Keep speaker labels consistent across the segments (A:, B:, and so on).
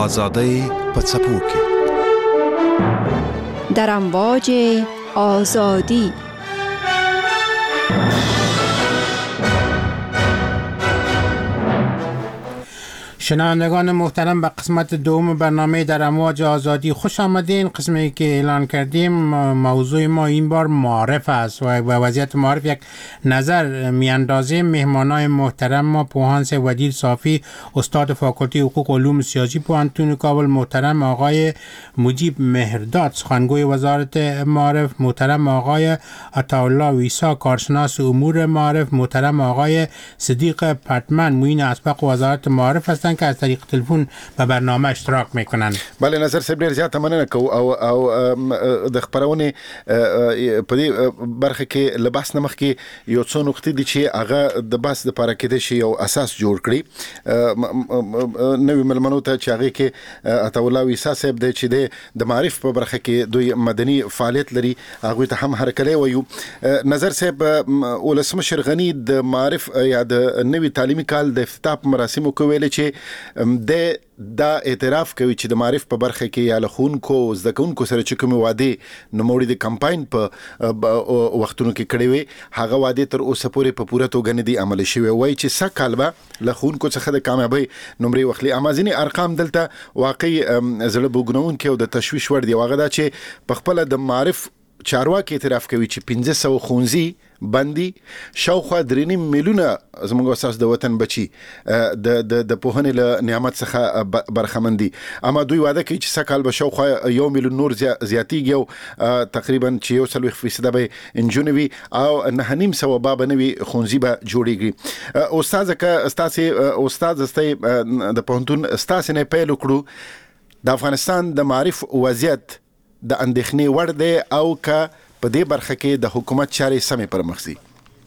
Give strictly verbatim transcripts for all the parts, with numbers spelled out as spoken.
A: آزادی په څپو کې
B: در امواج آزادی.
C: شنوندگان محترم، به قسمت دوم برنامه در امواج آزادی خوش آمدین. قسمی که اعلان کردیم موضوع ما این بار معارف است و وضعیت معارف یک نظر میاندازیم. مهمانای محترم ما پوهانس ودیر صافی، استاد فاکولته حقوق و علوم سیاسی پوهنتون کابل، محترم آقای مجیب مهرداد سخنگوی وزارت معارف، محترم آقای عطاالله ویسا کارشناس امور معارف، محترم آقای صدیق پتمن معین اسبق وزارت معارف هستند که از طریق تلفن به برنامه اشتراک میکنن.
D: بله، نظر صاحب ډیر زیاته مننه کوو او او د خبرونه په دې برخه کې لباس نمخ کې یو څو نقطې دي چې هغه د بحث لپاره کې د شی یو اساس جوړ کړي. نوې ملمنو ته چې هغه کې عطاالله ویسا صاحب د چې د معرف په برخه کې دوی مدني فعالیت لري، هغه ته هم هرکلی وایو. نظر صاحب ولسمشر غنی د معرف یا د نوې تعلیمي کال د افتتاح مراسمو کې ویل چې د دا اعتراف کوي چې د معرف په برخه کې یا لخونکو زده کوونکو سره چې کوم وعده نوموړي د کمپاین په وختونو کې کړې وي، هغه وعده تر اوسه پورې په پوره توګه نه دي عملي شوی. وایي چې څه کال به لخونکو څخه د کامیابی نمرې واخلي. امازینی ارقام دلته واقعي زړه بوګنونکي او د تشویش وړ دي. هغه دا چې په خپل د معرف چارواکي اعتراف کوي چې پنځه سوه ښوونځي بندي، شاوخوا درې نیم میلیونه زموږ اساس د وطن بچي د د د پوهنې له نعمت څخه برخمن دي. اما دوی وعده کوي چې سږ کال به شاوخوا یو میلیون نور زیاتیږي او تقریبا چې یو څلوېښت فیصده به نجونې وي او نهه نیم سوه به به نوي ښوونځي به جوړېږي. استاد که ستاسې استاد زستی د پوهنتون ستاسې نه پیل وکړو، د افغانستان د معرف وضعیت د اندېښنې وړ دی او که په دې برخه کې د حکومت چارې سمې پر مخ ځي؟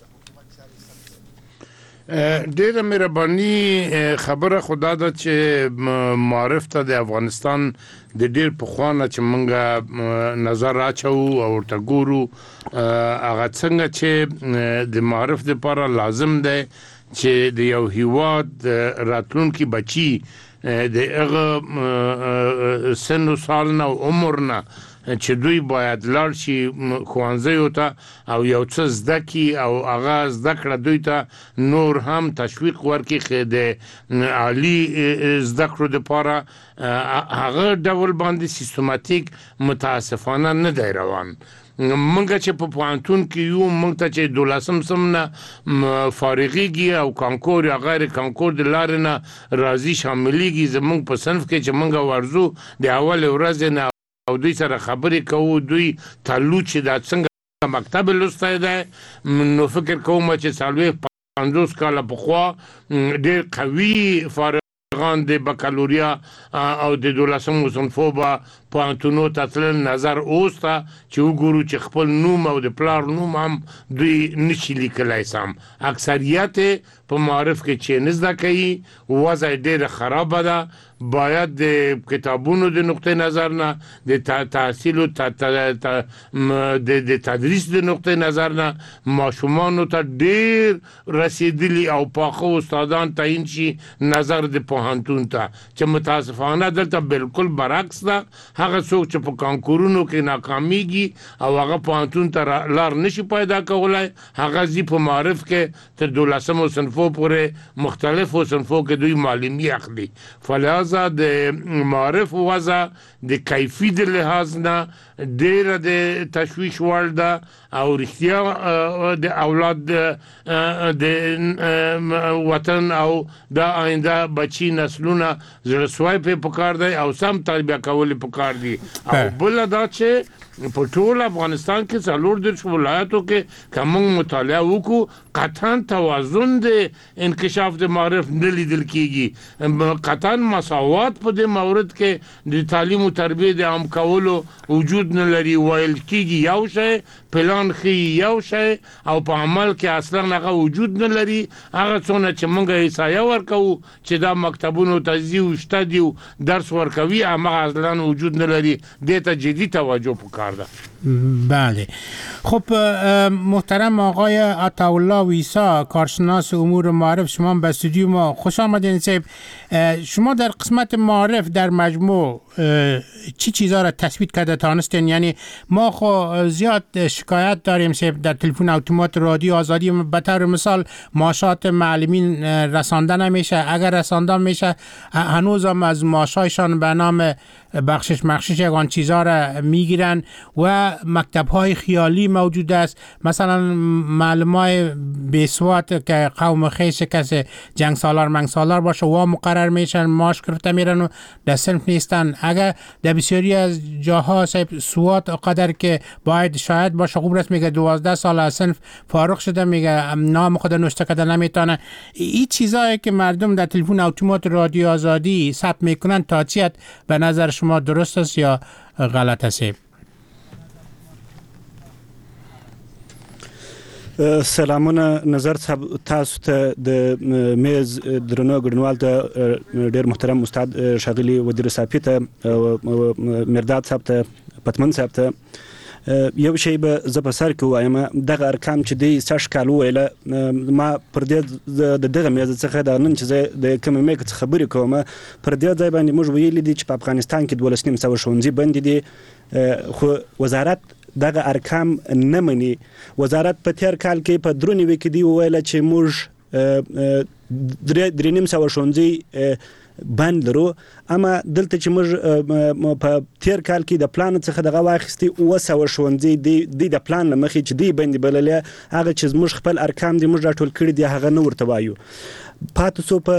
E: ډیره مهرباني. خبره خدا ده چې معرف ته د افغانستان د ډیر پخوانه چې مونږه نظر اچو او ورته ګورو، هغه څنګه چې د معرف لپاره لازم دی چې د یو هیواد راتلونکي بچي د هغه سن و سال نه او عمر نه چې دوی باید لاړ شي ښوونځیو ته او یو څه زده کړي او هغه زده کړه دوی ته نور هم تشویق ورکړي د عالي زده کړو دپاره. هغه ډول باندې سیستماتیک متاسفانه نه دی روان. منګه چې په پوهنتون کې یو منګ ته چې دولسم سم نه فارغېږي او کانکور یا غیر کانکور د لارې نه راځي شاملېږي، زمونږ په صنف کې چې منګه ورځو د اول ورځې نه او دوی سره خبرې کوو، دوی تلو چې دا څنګه مکتب لوستی دی، نو فکر کوم چې څلوېښت پنځوس کاله پخوا ډېر قوي فارغان د بکالوریا او د دولسمو صنفو به پوهنتونو ته تلل. نظر اوس ته چې وګورو چې خپل نوم او د پلار نوم هم دوی نشي لیکلی سم. اکثریت په معرف کې چې نه زده کوي، وضع ډېره خرابه ده. باید د کتابونو د نقطې نظر نه، د تحصیل او د تدریس د نقطې نظر نه ماشومانو ته ډېر رسیدلي او پاخه استادان تعیین شي نظر د پوهنتون ته، چې متاسفانه دلته بالکل برعکس ده. هغه څوک چې په کانکورونو کې ناکامیږي او هغه پوهنتون ته لار نشي پیدا کولی، هغه ځي په معرف کې تر دولسمو صنفو پورې مختلفو صنفو کې دوی معلمي اخلي. فلهذا د معرف وضع د کیفي د لحاظ نه ډیره د تشویش وړ ده او رښتیا د اولاد د وطن او د آینده بچي نسلونه زړه سوی پې پکار دی او سم تربیه کول پکار دي. او بله دا چې په ټول افغانستان کې څلور دېرش ولایاتو کې که موږ مطالعه وکړو، قطعا توازن د انکشاف د معرف نه لیدل کېږي. قطعا مساوات په دې مورد کې د تعلیم و تربیې د عام کولو وجود نه لري. ویل کېږي یو شی، پلان ښیي یو شی او په عمل کې اصلا هغه وجود نه لري. هغه څونه چې موږ احصایه ورکوو چې دا مکتبونو ته ځي او شته دي درس ورکوي، هماغه اصلا وجود نه لري. دې ته جدي توجه پکار ده.
C: بله. خب محترم آقای عطاالله ویسا، کارشناس امور معارف، شما به استودیو ما خوش آمدین. صاحب شما در قسمت معارف در مجموع چی چیزا را تثبیت کرده تانستین؟ یعنی ما خو زیاد شکایت داریم صاحب در تلفن اتومات رادیو آزادی، به طور مثال معاشات معلمین رسانده نمیشه، اگر رسانده میشه هنوز هم از معاشایشان به نام بخشش مخشش یگان چیزا را میگیرن و مکتب های خیالی موجود است. مثلا معلم های بیسوات که قوم خیش کسی جنگ سالار منگ سالار باشه و مقرر میشن، ماش کرفته میرن و در صنف نیستن. اگر در بسیاری از جاها سوات قدر که باید شاید باشه خوب رست میگه دوازده سال از صنف فارغ شده، میگه نام خود نوشته کرده نمیتونه. این چیزایی که مردم در تلفن اتومات رادیو آزادی ثبت میکنن تا چیت به نظر شما درست است یا غلط است؟
F: سلامونه نظر تاسو ته د میز درنو ګډونوال ته ډیر محترم استاد شاغلی وزیر صافی ته مرداد صاحب ته پتمن صاحب ته یو شی به ز په سر کې وایم، دغه ارقام چې دی سش کال ویله ما پر دې د دغه میز څخه د نن چې د کمی څخه خبرې کوم، پر دې ځای باندې موږ ویل دي چې په افغانستان کې دولس نیم سوه ښوونځي بند دي، خو وزارت دغه ارقام نه مني. وزارت په تیر کال کې په درو نیوي کې دی ویل چې موږ درې نیم سوه ښوونځي بند لرو، اما دلته چې موږ په تیر کال کې د پلان څخه دغه واخیستي اوه سوه ښوونځي دی د پلان له مخې چې دی بندي بللې، هغه چې زموږ خپل ارقام دي موږ راټول کړي دي هغه نه ورته وایو. پاتې سو په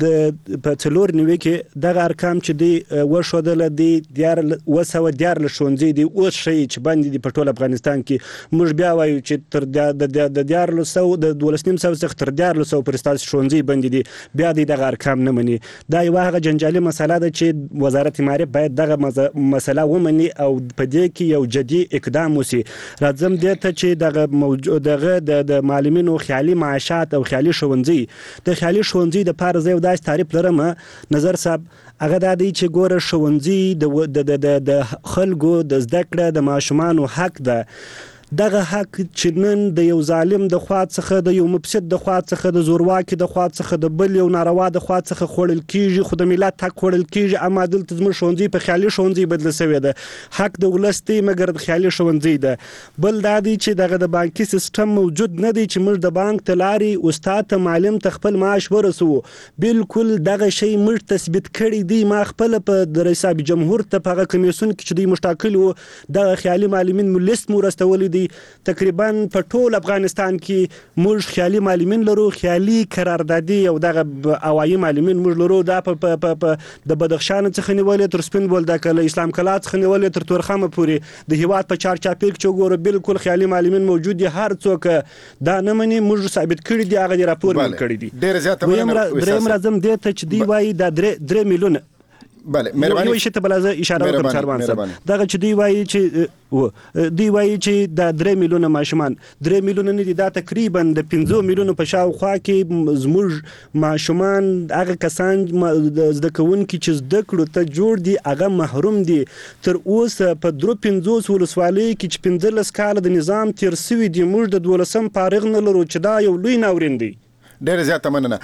F: په څلور نیوي کې دغه ارقام چې دی وښودله دي اوه سوه دیارلس ښوونځي دي اوس ښیي چې بندي دي په ټول افغانستان کې. موږ بیا وایو چې تر د دیارلس سوه د دولس نیم سوه څخه تر دیارلس سوه پورې ستاسې ښوونځي بندي دي، بیا دی دغه ارقام نه مني. دا یوه هغه جنجالي مسله ده چې وزارت معارف باید دغه مسله ومني او په دې کې یو جدي اقدام وسي. راځم دې ته چې دغه موجود دغه د معلمینو خیالي معاشات او خیالي ښوونځي د خیالي ښوونځي د پاره زه یو داسې تعریف لرم نظر صاحب، هغه دا دی چې ګوره ښوونځي د خلکو د زده کړه د ماشومانو حق ده. دغه حق چې نن د یو ظالم د خوا څخه د یو مفسد د خوا څخه د زورواکي د خوا څخه د بل یو ناروا د خوا څخه خوړل کیږي، خو د ملت حق خوړل کیږي. اما دلته زموږ ښوونځي په خیالي ښوونځي بدل شوی ده. حق د ولس دی مګر د خیالي ښوونځي ده. بل دا دی چې دغه د بانکي سیستم موجود نه دی چې موږ د بانک ته لارې استاد ته معلم ته خپل معاش ورسوو. بالکل دغه شی موږ تثبیت کړی دی. ما خپل په د رئیس جمهور ته په هغه کمیسیون کې چې دوی موږ ټاکلي وو دغه خیالي معلمین مو لیست مو رسولی دی. تقریبا په ټول افغانستان کې موږ خیالي معلمین لرو، خیالي قراردادي او دغه اوایي معلمین موږ لرو. دا په د بدخشان څخه نیولې تر سپین بولدک له اسلام کلا څخه نیولې تر تورخم پورې د هیواد په چار چاپیر کې وګورو بالکل خیالي معلمین موجود دي. هر څوک دا نه مني، موږ ثابت کړی دی، هغه راپور موږ کړی دی.
D: ډیر زیات
F: دریم راځم دې ته چې دی وایي دا درې میلیونه
D: بله مهرباني
F: یو شی ته بل اشاره وکړم سروان صاحب، دغه چې دی وایي چې و دی وایي چې دا درې میلیونه ماشومان درې میلیونه نه دي، دا تقریبا د پنځه میلیونه په شاوخوا کې زموږ ماشومان هغه کسان زده کوونکي چې زده کړو ته جوړ دي هغه محروم دي. تر اوسه په درو پنځوس ولسوالیو کې چې پنځلس کاله د نظام تیر سوي دي موږ د دولسم فارغ نه لرو چې دا یو لوی ناورین دی.
D: ډیر زیات مننه.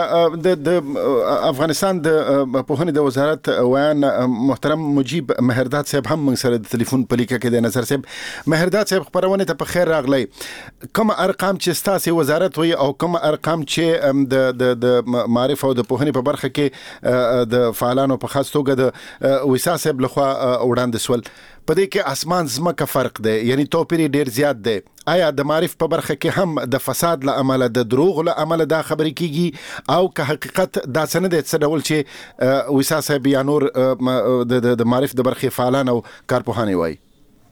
D: د افغانستان د پوهنې د وزارت ویان محترم مجيب مهرداد صاحب هم موږ سره د ټلیفون په لیکه کې د نظر صاحب. مهرداد صاحب خبرونه ته په خیر راغلی. کوم ارقام چې ستاسو وزارت وي او کوم ارقام چې د د معرفت او د پوهنې په برخه کې د فعالانو په خاص توګه د ویسا صاحب لخوا وړاندې سول، په دې کې اسمان زمکه فرق دی، یعنی توپیر ډیر زیات دی. آیا د معرف په برخه کې هم د فساد له عمله د دروغ له عمله دا خبرې کیږي او که حقیقت دا سند څه ډول چې ویسا صاحب یا نور د معرف د برخه فعالان او کارپوهان وایي؟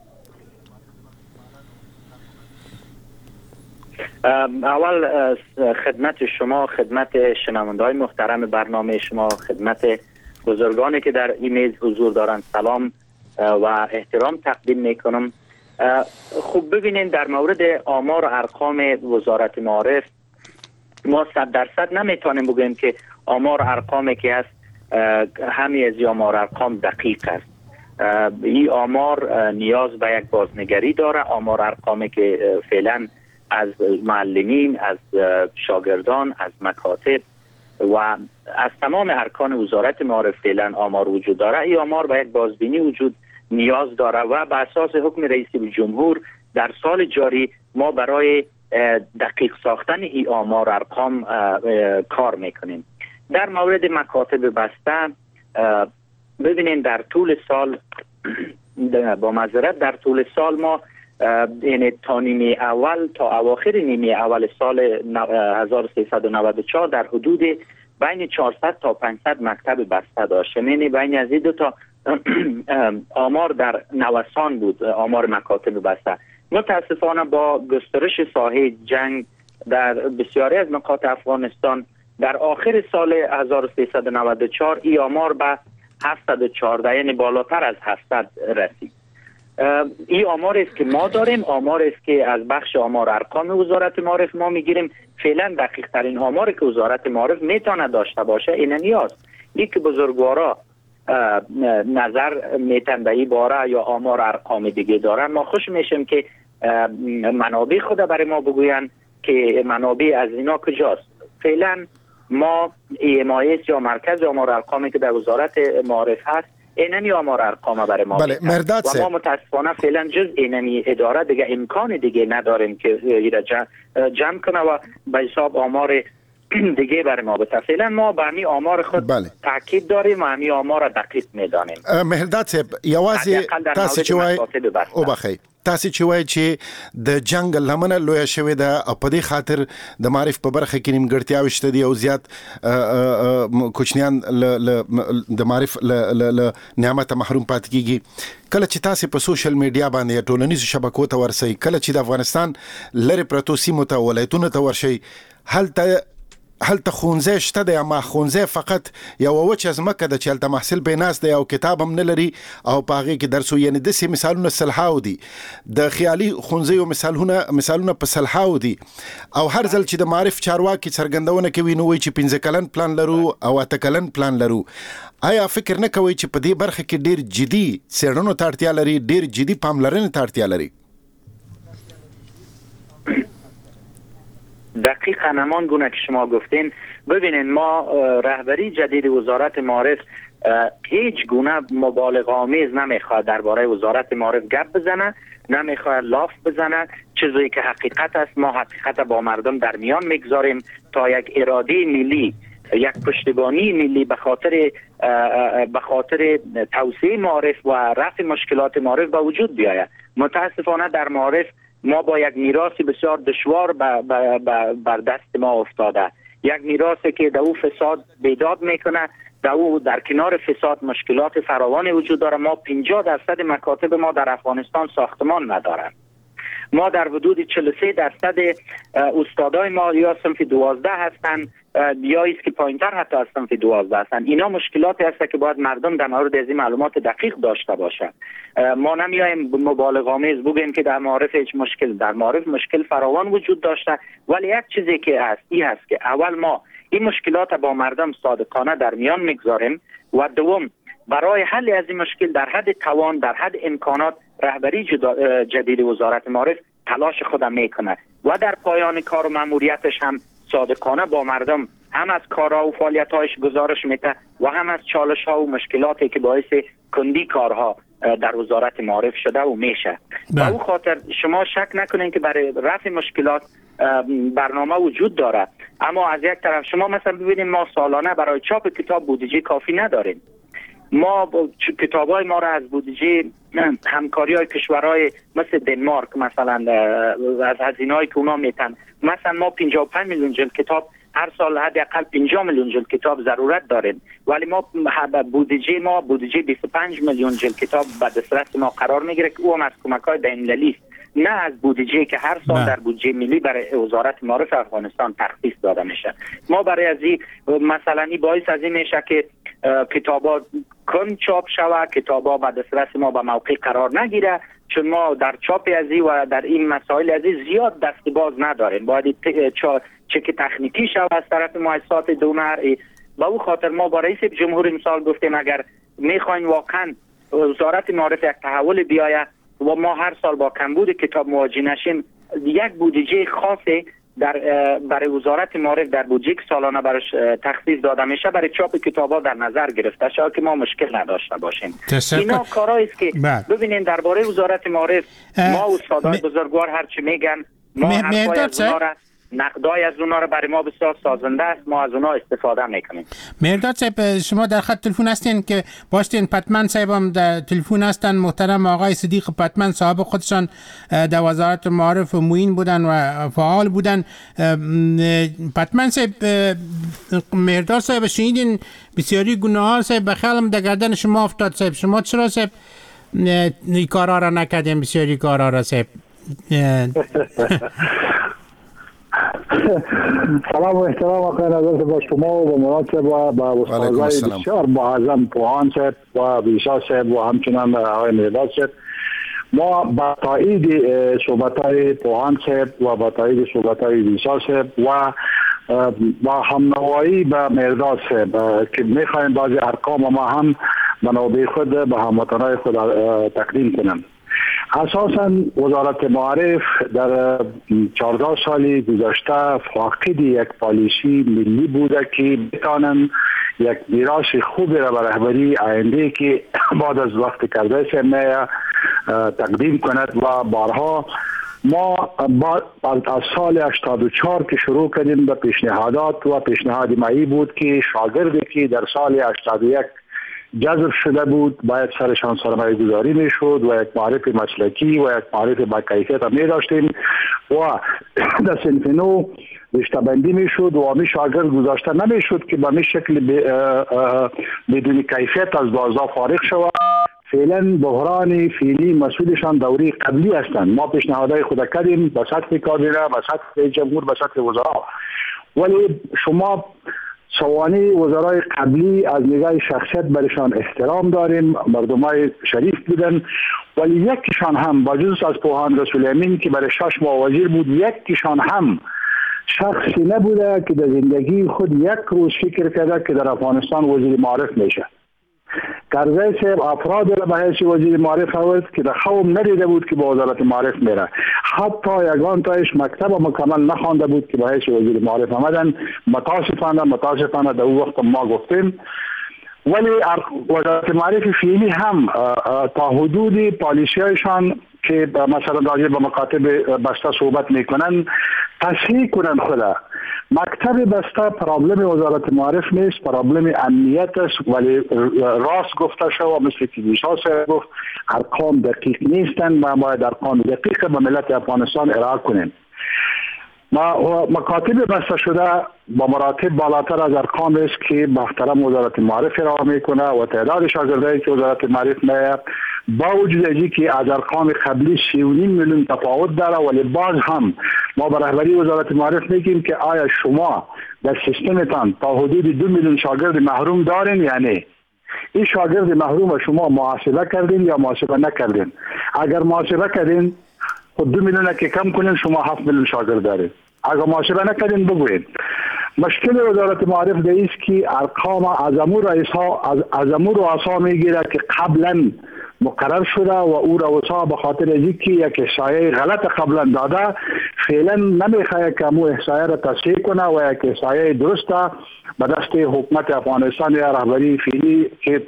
G: اول خدمت شما، خدمت شنونده‌های محترم برنامه شما، خدمت بزرگانی که در این میز حضور دارند سلام و احترام تقدیم میکنم. خوب ببینید در مورد آمار و ارقام وزارت معارف ما صد درصد نمیتونیم بگیم که آمار و ارقامی که هست همه از آمار و ارقام دقیق است. این آمار نیاز به یک بازنگری داره. آمار ارقامی که فعلا از معلمین، از شاگردان، از مکاتب و از تمام ارکان وزارت معارف فعلا آمار وجود داره. این آمار به یک بازبینی وجود نیاز داره و به اساس حکم رئیس جمهور در سال جاری ما برای دقیق ساختن این آمار ارقام کار میکنیم. در مورد مکاتب بسته ببینید در طول سال با معذرت در طول سال ما یعنی تا نیمه اول تا اواخر نیمه اول سال هزار و سیصد و نود و چهار در حدود بین چهارصد تا پانصد مکتب بسته داشت. یعنی بین از این دو تا آمار در نوسان بود، آمار مکاتب بسته. متاسفانه با گسترش ساحه جنگ در بسیاری از نقاط افغانستان در آخر سال هزار و سیصد و نود و چهار این آمار به هفتصد و چهارده یعنی بالاتر از هفتصد رسید. این آمار است که ما داریم، آمار است که از بخش آمار ارقام وزارت معارف ما میگیریم. فعلا دقیق ترین آماری که وزارت معارف میتونه داشته باشه این نیاز این که بزرگوارا نظر میتن به این باره یا آمار ارقام دیگه دارن. ما خوش میشیم که منابع خود برای ما بگوین که منابع از اینا کجاست. فعلا ما ای ام آی اس یا مرکز آمار ارقامی که در وزارت معارف هست اینمی آمار ارقام برای ما
D: بله مرداد
G: و ما متاسفانه فعلا جز اینمی اداره دیگه امکان دیگه نداریم که ایره جمع کنه و به حساب آمار دیگه برای ما بده. فعلا ما به همین آمار خود
D: بله.
G: تاکید داریم و همین آمار را دقیق میدانیم.
D: مهرداد صاحب یوازې تاسو چې وای او بخی تاسو چې وای چې د جنگ لمنه لوی شوی ده په دې خاطر د معرف په برخه کې نیمګړتیاوې شته دي او زیات کوچنیان د معرف له نعمت محروم پاتې کیږي. کله چې تاسو په سوشل میډیا باندې ټولنیزو شبکو ته ورسئ، کله چې د افغانستان لری پروتو سیمو ته ولایتونو ته ورشئ، هلته هلته خونځه شته دی اما خونځه فقط یو وچ ځمکه ده چې هلته محصل بیناس دی او کتاب هم نه لري او په هغې کې درس و. یعنې داسې مثالونه سلهاو دي د خیالي خونځیو مثالونه مثالونه په سلهاو دي او هر ځل چې د معرف چارواکي څرګندونه کوي نو وایي چې پنځه کلن پلان لرو او اته کلن پلان لرو. آیا فکر نه کوئ چې په دې برخه کې ډېر جدي څېړنو ته اړتیا لري، ډېر جدي پاملرنې ته اړتیا لري؟
G: دقیقاً همان گونه که شما گفتین. ببینین ما رهبری جدید وزارت معارف هیچ گونه مبالغه آمیز نمیخواد درباره وزارت معارف گپ بزنه، نمیخواد لاف بزنه. چیزی که حقیقت است ما حقیقت با مردم در میان میگذاریم تا یک اراده ملی، یک پشتیبانی ملی به خاطر به خاطر توسعه معارف و رفع مشکلات معارف به وجود بیاید. متاسفانه در معارف ما با یک میراث بسیار دشوار بر دست ما افتاده، یک میراثی که در او فساد بیداد میکنه، در او در کنار فساد مشکلات فراوان وجود داره. ما پنجاه درصد مکاتب ما در افغانستان ساختمان ندارن. ما در حدود چهل و سه درصد استادای ما یا صنف دوازده هستند یا است که پایینتر حتی از صنف دوازده هستند. اینا مشکلاتی هست که باید مردم در مورد از این معلومات دقیق داشته باشند. ما نمیایم مبالغه آمیز بگیم که در معارف هیچ مشکل، در معارف مشکل فراوان وجود داشته، ولی یک چیزی که هست این هست که اول ما این مشکلات با مردم صادقانه در میان میگذاریم و دوم برای حل از این مشکل در حد توان، در حد امکانات رهبری جدید وزارت معارف تلاش خودم میکنه و در پایان کار و ماموریتش هم صادقانه با مردم هم از کارها و فعالیت‌هایش گزارش میده و هم از چالش‌ها و مشکلاتی که باعث کندی کارها در وزارت معارف شده و میشه. با او خاطر شما شک نکنین که برای رفع مشکلات برنامه وجود داره، اما از یک طرف شما مثلا ببینید ما سالانه برای چاپ کتاب بودجه کافی نداریم. ما کتابای ما را از بودجه همکاری های کشورهای مثل دنمارک مثلا از هزینه‌ای که اونا میتن، مثلا ما پنجاه و پنج میلیون جلد کتاب هر سال حداقل پنجاه میلیون جلد کتاب ضرورت داریم، ولی ما بودجه ما بودجه بیست و پنج میلیون جلد کتاب به دسترس ما قرار میگیره که او هم از کمک‌های بین‌المللی است، نه از بودجه که هر سال در بودجه ملی برای وزارت معارف افغانستان تخصیص داده میشه. ما برای از این مثلا این باعث از این میشه که کتابا کم چاپ شود، کتابا به دسترس ما به موقع قرار نگیره، چون ما در چاپ از این و در این مسائل از این زیاد دست باز نداریم. باید چک تکنیکی شود از طرف مؤسسات دونر. با او خاطر ما با رئیس جمهور امسال گفتیم اگر میخواین واقعا وزارت معارف یک تحول بیاید و ما هر سال با کمبود کتاب مواجه نشیم، یک بودجه خاصی در برای وزارت معارف در بودجه سالانه برش تخصیص داده میشه برای چاپ کتاب‌ها در نظر گرفته شده که ما مشکل نداشته باشیم. اینا کارهایی است که ببینین درباره وزارت معارف ما استادای بزرگوار هر چی میگن، ما حرفای از اونا را نقدای از اونا را برای ما بسیار سازنده است، ما از اونا استفاده میکنیم.
C: مرداد صاحب شما در خط تلفن هستین که باشتین، پتمن صاحب هم در تلفن هستن، محترم آقای صدیق پتمن صاحب خودشان در وزارت معارف معین بودن و فعال بودن. پتمن صاحب مرداد صاحب شنیدین بسیاری گناه صاحب بخیالم در گردن شما افتاد صاحب، شما چرا صاحب این کارا را نکردین؟ بسیاری کارا را صاحب.
H: سلام و احترام آقای نظرت با شما و با مراد صاحب و با استادای بسیار معظم پوهان صاحب و بیشا صاحب و همچنان آقای مرداد صاحب. ما با تایید صحبت‌های پوهان صاحب و با تایید صحبت‌های بیشا صاحب و با همنوایی با مرداد صاحب که می‌خوایم بعضی ارقام ما هم منابع خود به هموطنان خود تقدیم کنم. اساساً وزارت معارف در چهارده سال گذشته فاقد یک پالیسی ملی بوده که بتانن یک میراث خوبی را به رهبری آینده که بعد از وقت کرده سمیه تقدیم کند و بارها ما از سال هشتاد و چهار که شروع کردیم به پیشنهادات و پیشنهاد مایی بود که شاگردی که در سال هشتاد و یک جذب شده بود باید سرشان سرمایه گذاری می شد و یک معارف مسلکی و یک معارف با کیفیت هم می داشتیم و در صنف نو رشته بندی می شد و همی شاگرد گذاشته نمی شد که به می شکل بدون کیفیت از بازار فارغ شود. فعلا بحران فعلی مسئولشان دوری قبلی هستند. ما پیشنهادهای خود کردیم به سطح کابینه، به سطح جمهور، به سطح وزرا، ولی شما سوانی وزرای قبلی از نگاه شخصیت برشان احترام داریم، مردمای شریف بودن، ولی یکیشان هم با جزء از پوهان رسول امین که برای شش ماه وزیر بود، یکیشان هم شخصی نبوده که در زندگی خود یک روز فکر کرده که در افغانستان وزیر معارف میشه. کرزی صاحب افراد را به حیث وزیر معارف آورد که در خواب ندیده بود که به وزارت معارف میره، حتی یگان تایش مکتب مکمل نخوانده بود که به حیث وزیر معارف آمدن. متاسفانه متاسفانه در اون وقت ما گفتیم، ولی وزارت معارف فعلی هم تا حدودی پالیسیایشان که مثلا راجع به مکاتب بسته صحبت میکنن تصحیح کنن خدا. مکتب بسته پرابلم وزارت معارف نیست، پرابلم امنیت است، ولی راست گفته شو مثل که بیشا صاحب گفت ارقام دقیق نیستن. ما باید ارقام دقیق به ملت افغانستان ارائه کنیم. ما مکاتب بسته شده با مراتب بالاتر از ارقام است که محترم وزارت معارف ارائه میکنه و تعداد شاگردایی که وزارت معارف میه با وجود از که از ارقام قبلی سی و نیم میلیون تفاوت داره، ولی باز هم ما به رهبری وزارت معارف میگیم که آیا شما در سیستمتان تا حدود دو میلیون شاگرد محروم دارین یا نه؟ این شاگرد محروم شما محاسبه کردین یا محاسبه نکردین؟ اگر محاسبه کردین خود دو میلیون که کم کنین شما هفت میلیون شاگرد دارین. اگر محاسبه نکردین بگوین. مشکل وزارت معارف ده است که ارقام از امور رئیس‌ها از امور رؤسا میگیره که قبلا مقرر شده و او رؤسا به خاطر از اینکه یک احصایه غلط قبلا داده فعلا نمیخواد که مو احصایه را تصحیح کنه و یک احصایه درسته به دست حکومت افغانستان یا رهبری فعلی که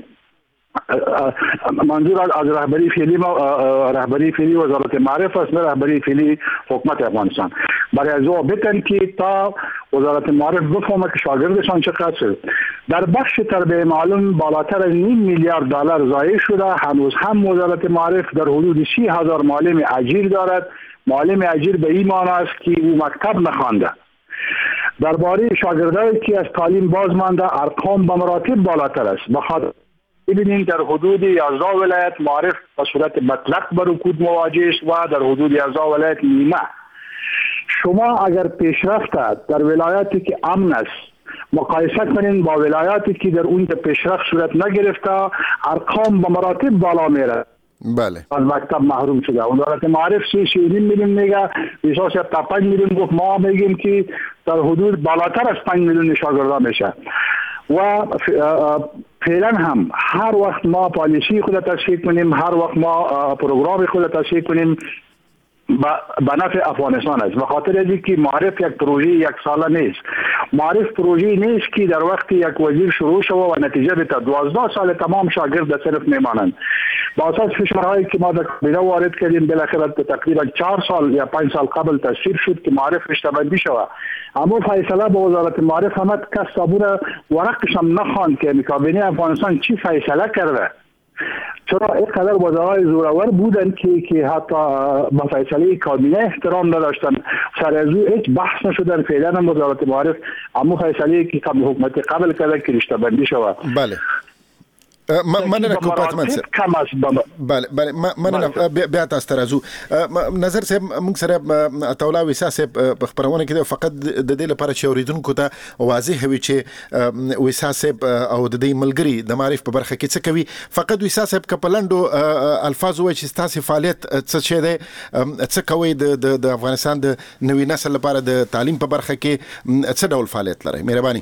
H: منظور از رهبری فعلی رهبری فعلی وزارت معارف است، نه رهبری فعلی حکومت افغانستان. برای از او بتن که تا وزارت معارف بفهمه که شاگردشان چقدر شد. در بخش تربیه معلوم بالاتر از نیم میلیارد دلار ضایع شده. هنوز هم وزارت معارف در حدود سی هزار معلم اجیر دارد. معلم اجیر به این معنی است که او مکتب نخوانده. درباره شاگردایی که از تعلیم باز مانده ارقام به مراتب بالاتر است. بخاطر ببینید در حدود یازده ولایت معارف به صورت مطلق به رکود مواجه است و در حدود یازده ولایت نیمه. شما اگر پیشرفت در ولایاتی که امن است مقایسه کنین با ولایاتی که در اون پیشرفت صورت نگرفته، ارقام به مراتب بالا میره.
D: بله.
H: از مکتب محروم شده. وزارت معارف سی سی نیم میلیون میگه، بیشتر تا پنج میلیون گفت. ما میگیم که در حدود بالاتر از پنج میلیون شاگردا میشه و فعلا هم هر وقت ما پالیسی خود تشکیل کنیم، هر وقت ما پروگرام خود تشکیل کنیم به نفع افغانستان است. به خاطر از اینکه معرف یک پروژه یک ساله نیست. معرف پروژه نیست که در وقت یک وزیر شروع شود و نتیجه بده. دوازده سال تمام شاگرد در صرف میمانند. با اساس فشارهایی که ما در کابینه وارد کردیم، بالاخره تقریبا چهار سال یا پنج سال قبل تصویب شد که معرف رشته‌بندی شود. اما فیصله به وزارت معرف همت کس صابون ورقش هم نخواند که کابینه افغانستان چی فیصله کرده. چرا اینقدر وزرای زورآور بودن که که حتی با فیصله کابینه احترام نداشتن، سر از او هیچ بحث نشدن. فعلا وزارت معرف اما فیصله که قبل حکومت قبل کرده که رشته بندی شود.
D: بله مننه کوپاتمن سر. بله بله مننه بیا تاسو ته راځو. نظر صاحب موږ سره اتولا ویسا صاحب په خبرونه کې فقط د دې لپاره چې اوریدونکو ته واضح وي چې ویسا صاحب او د دې ملګری د معرف په برخه کې څه کوي. فقط ویسا صاحب کپلندو الفاظ وایي چې تاسو فعالیت څه شه ده، څه کوي د افغانستان د نوي نسل لپاره د تعلیم په برخه کې څه ډول فعالیت لري؟ مهرباني.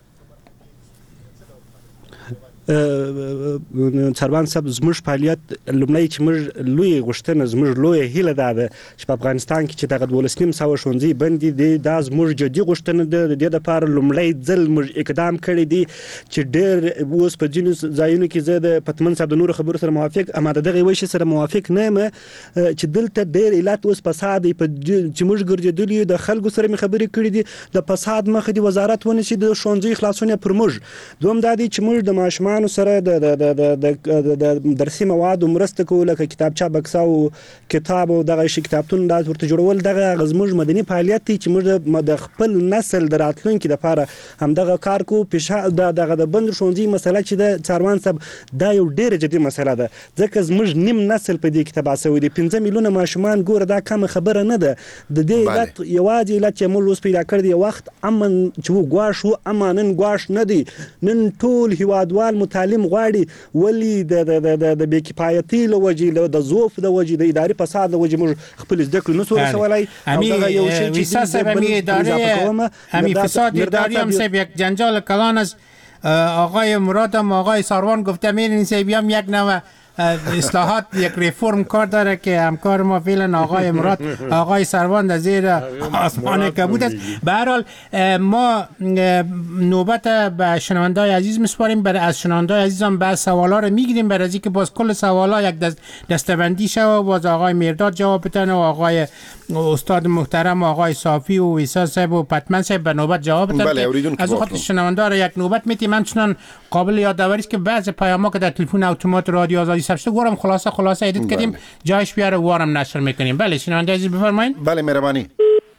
F: سروان صاحب زموږ فعالیت لومړی چې موږ لوی غوښتنه زموږ لوی هیله ده چې په افغانستان کې چې دغه دولس نیم سوه ښوونځي بندي دي، دا زموږ جدي غوښتنه ده. د دې لپاره لومړی ځل موږ اقدام کړی دی چې ډېر اوس په ځینو ځایونو کې زه د پتمن صاحب د نورو خبرو سره موافق اما د دغه ویشي سره موافق نه یم چې دلته ډېر علت اوس فساد په چې موږ ګرځېدلي د خلکو سره مې خبرې کړې دي. د فساد مخه دی وزارت ونیسي د ښوونځي خلاصونه پر موږ. دوم دا دی چې موږ د ماشومان سره د د د درسي مواد مرسته کوله ک کتابچه بکسه او کتاب او دغه شی کتابتون د ورته جوړول دغه غزموږ مدني فعالیت دی چې موږ د خپل نسل دراتلونکو لپاره هم دغه کار کو پېښه د دغه د بند ښوونځي مسله چې د څاروان صاحب دا یو ډېر جدي مسله ده ځکه زموږ نیم نسل په دې کې تباه شوی دی. پنځه میلیونه ماشومان ګوره دا کم خبره نه ده. د دې علت یوازې علت چې موږ اوس پیدا کړی دی وخت امن چې و ګواښ و امانن ګواښ نه دی. نن ټول هیوادوال تعلیم غواړي ولی د د د د بیکفایتي لوجې د ظروف د وجې د اداري فساد د وجې موږ خپل زده کړو نسو رسولای.
C: هغه یو شی چې ویسا همی اداره همی فساد اداری هم سب یک جنجال کلان از آقای مراد هم آقای ساروان گفته میرین سبی هم یک نوع اصلاحات یک ریفرم کار داره که همکار ما فعلا آقای مراد آقای سروان در زیر آسمان کبود است. به هر حال ما نوبت به شنوندای عزیز میسپاریم. برای از شنوندای عزیز هم بعض سوالا رو میگیریم برای اینکه باز کل سوالا یک دست دستبندی شه و باز آقای مرداد جواب بدن و آقای استاد محترم آقای صافی و ویسا صاحب و پتمن صاحب به نوبت جواب بدن.
D: بله
C: از اون خاطر شنوندا رو یک نوبت میتیم. همچنان قابل یادآوری است که بعضی پیاما که در تلفن اتومات رادیو آزادی ثبت گورم خلاصه خلاصه ادیت کردیم جایش بیاره وارم نشر میکنیم. بله شنونده عزیز بفرمایید.
D: بله مهربانی.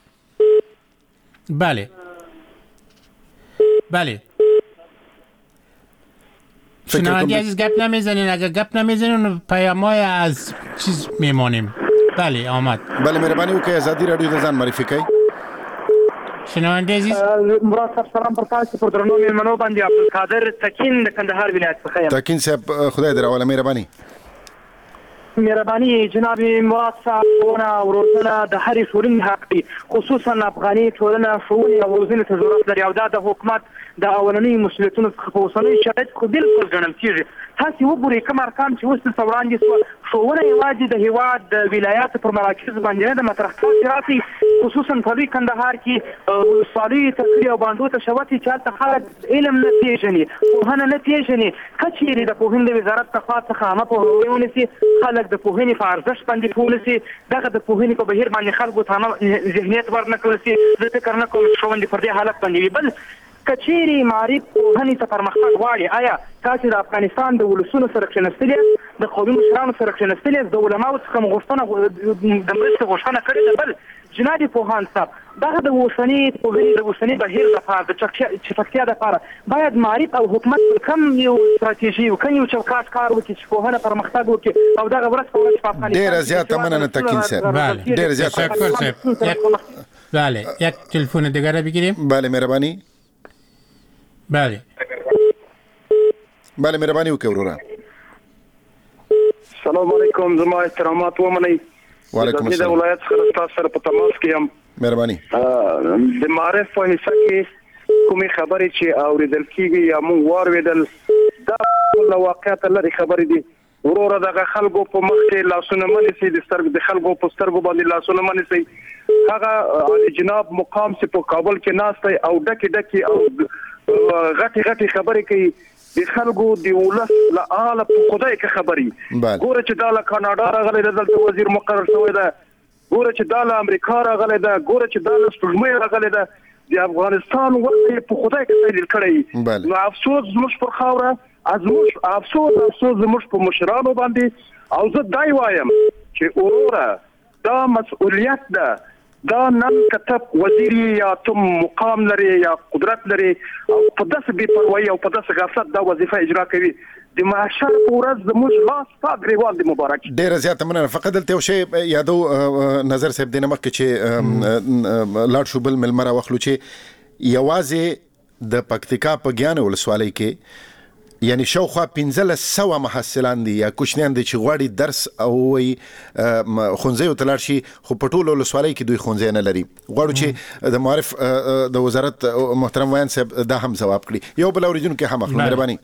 C: بله بله شنونده عزیز گپ نمیزنین. اگر گپ نمیزنین پیامای از چیز میمانیم. بله آمد.
D: بله مهربانی وکړئ آزادی رادیو د ځان معرفي کړئ.
C: شنونده عزیز
G: مراد صاحب سلام پر تاسو پر درنو میلمنو باندې عبدالقادر تکین د کندهار ولایت څخه یم.
D: تکین صاحب خدای دې راوله مهرباني.
G: مهرباني جناب مراد صاحب ونه ورزنه د هرې ټولنې حق دی، خصوصا افغاني ټولنه ښوونې او روزنې ته ضرورت لري او دا د حکومت د اولنۍ مسؤلیتونو څخه په اوسنیو شرایطو کې بالکل ګڼل کېږي. تاسې وګورئ کوم ارقام چې اوس دلته وړاندې شوه، ښوونه یوازې د هېواد د ولایاتو پر مراکزو باندې نه ده مطرح تاسې راسئ، خصوصا په لوی کندهار کې ولسوالیو ته کلي او بانډو ته شوتې چې هلته خلک علم نه پېژني، پوهنه نه پېژني. که چېرې د پوهنې د وزارت له خوا څخه عامه پوهاوی ونیسي، خلک د پوهنې په ارزښت باندې پوه نه سي، دغه د پوهنې په بهیر باندې خلکو ته ذهنیت ورنه کړل سي، زه فکر نه کوم چې ښوونې پر دې حالت باندې وي. بل که چیرې معرف پوهنې ته پرمختګ غواړي، آیا تاسې د افغانستان د ولسونو سره کښېنستلي یاست، د قومي مشرانو سره کښېنستلي یاست، د علماو څخه مو غوښتنه د مرستې غوښتنه کړې ده؟ بل جناب پوهاند صاحب دغه د اوسني پوهنې د اوسني بهیر لپاره د چټکتیا لپاره باید معرف او حکومت پر کوم یو ستراتیژي او کوم یو چوکاټ کار وکړي چې پوهنه پرمختګ وکړي او دغه ورځ په ورځ په افغانستان
D: ډېره زیاته مننه تکین صاحب.
C: بله
D: ډېر زیات
C: تشکر صاحب. بله یک تلفن دیگر بگیریم.
D: بله مهربانی.
C: بله
D: بله مهربانی وکړئ وروره.
I: سلام علیکم، زما احترامات ومنئ.
D: وعلیکم السلام.
I: د ولایت څخه تاسو سره په تماس کې یم.
D: مهرباني.
I: د معرف په حصہ کې کومې خبرې چې اوریدل کیږي یا موږ وارویدل دا واقعیت لري خبرې دي. وروره دغه خلکو په مخ کې لاسونه منسي د سترګو د خلکو په سترګو باندې لاسونه منسي. هغه عالی جناب مقام چې په کابل کې ناست او ډکې ډکې او غټي غټي خبرې کوي د خلکو د ولس له اعلی په خدای کې خبري. ګوره چې دا له کاناډا راغلی د دلته وزیر مقرر شوی ده، ګوره چې دا له امریکا راغلی ده، ګوره چې دا له سپوږمۍ راغلی ده. د افغانستان وضع په خدای کې تحلیل کړی. نو افسوس زموږ پر خاوره، ازموږ افسوس افسوس زموږ په مشرانو باندې. او زه دای وایم چې وروره دا مسؤلیت ده، دا نن کتب وزیر یا تم مقام لري یا قدرت لري او په داسې بې پروایي او په داسې غفلت دا وظیفه اجرا کوي. د محشر په ورځ زموږ لاس تا ګریوان د مبارک.
D: ډېره زیاته مننه. فقط دلته یو شی یادو نظر صاحب دینه مخکې چې لاړ شو بل ملمره واخلو چې یوازې د پکتیکا په ګیان ولسوالۍ کې یعنی شاوخوا پنځه سوه محصلان دي یا کوچنیان دي چې غواړي درس او وي ښوونځیو ته لاړ شي، خو په ټولو ولسوالۍ کې دوی ښوونځی نه لري. غواړو چې د معارف د وزارت محترم ویان صاحب دا هم ځواب کړي. یو بل اوریدونکو هم اخلو. مهرباني.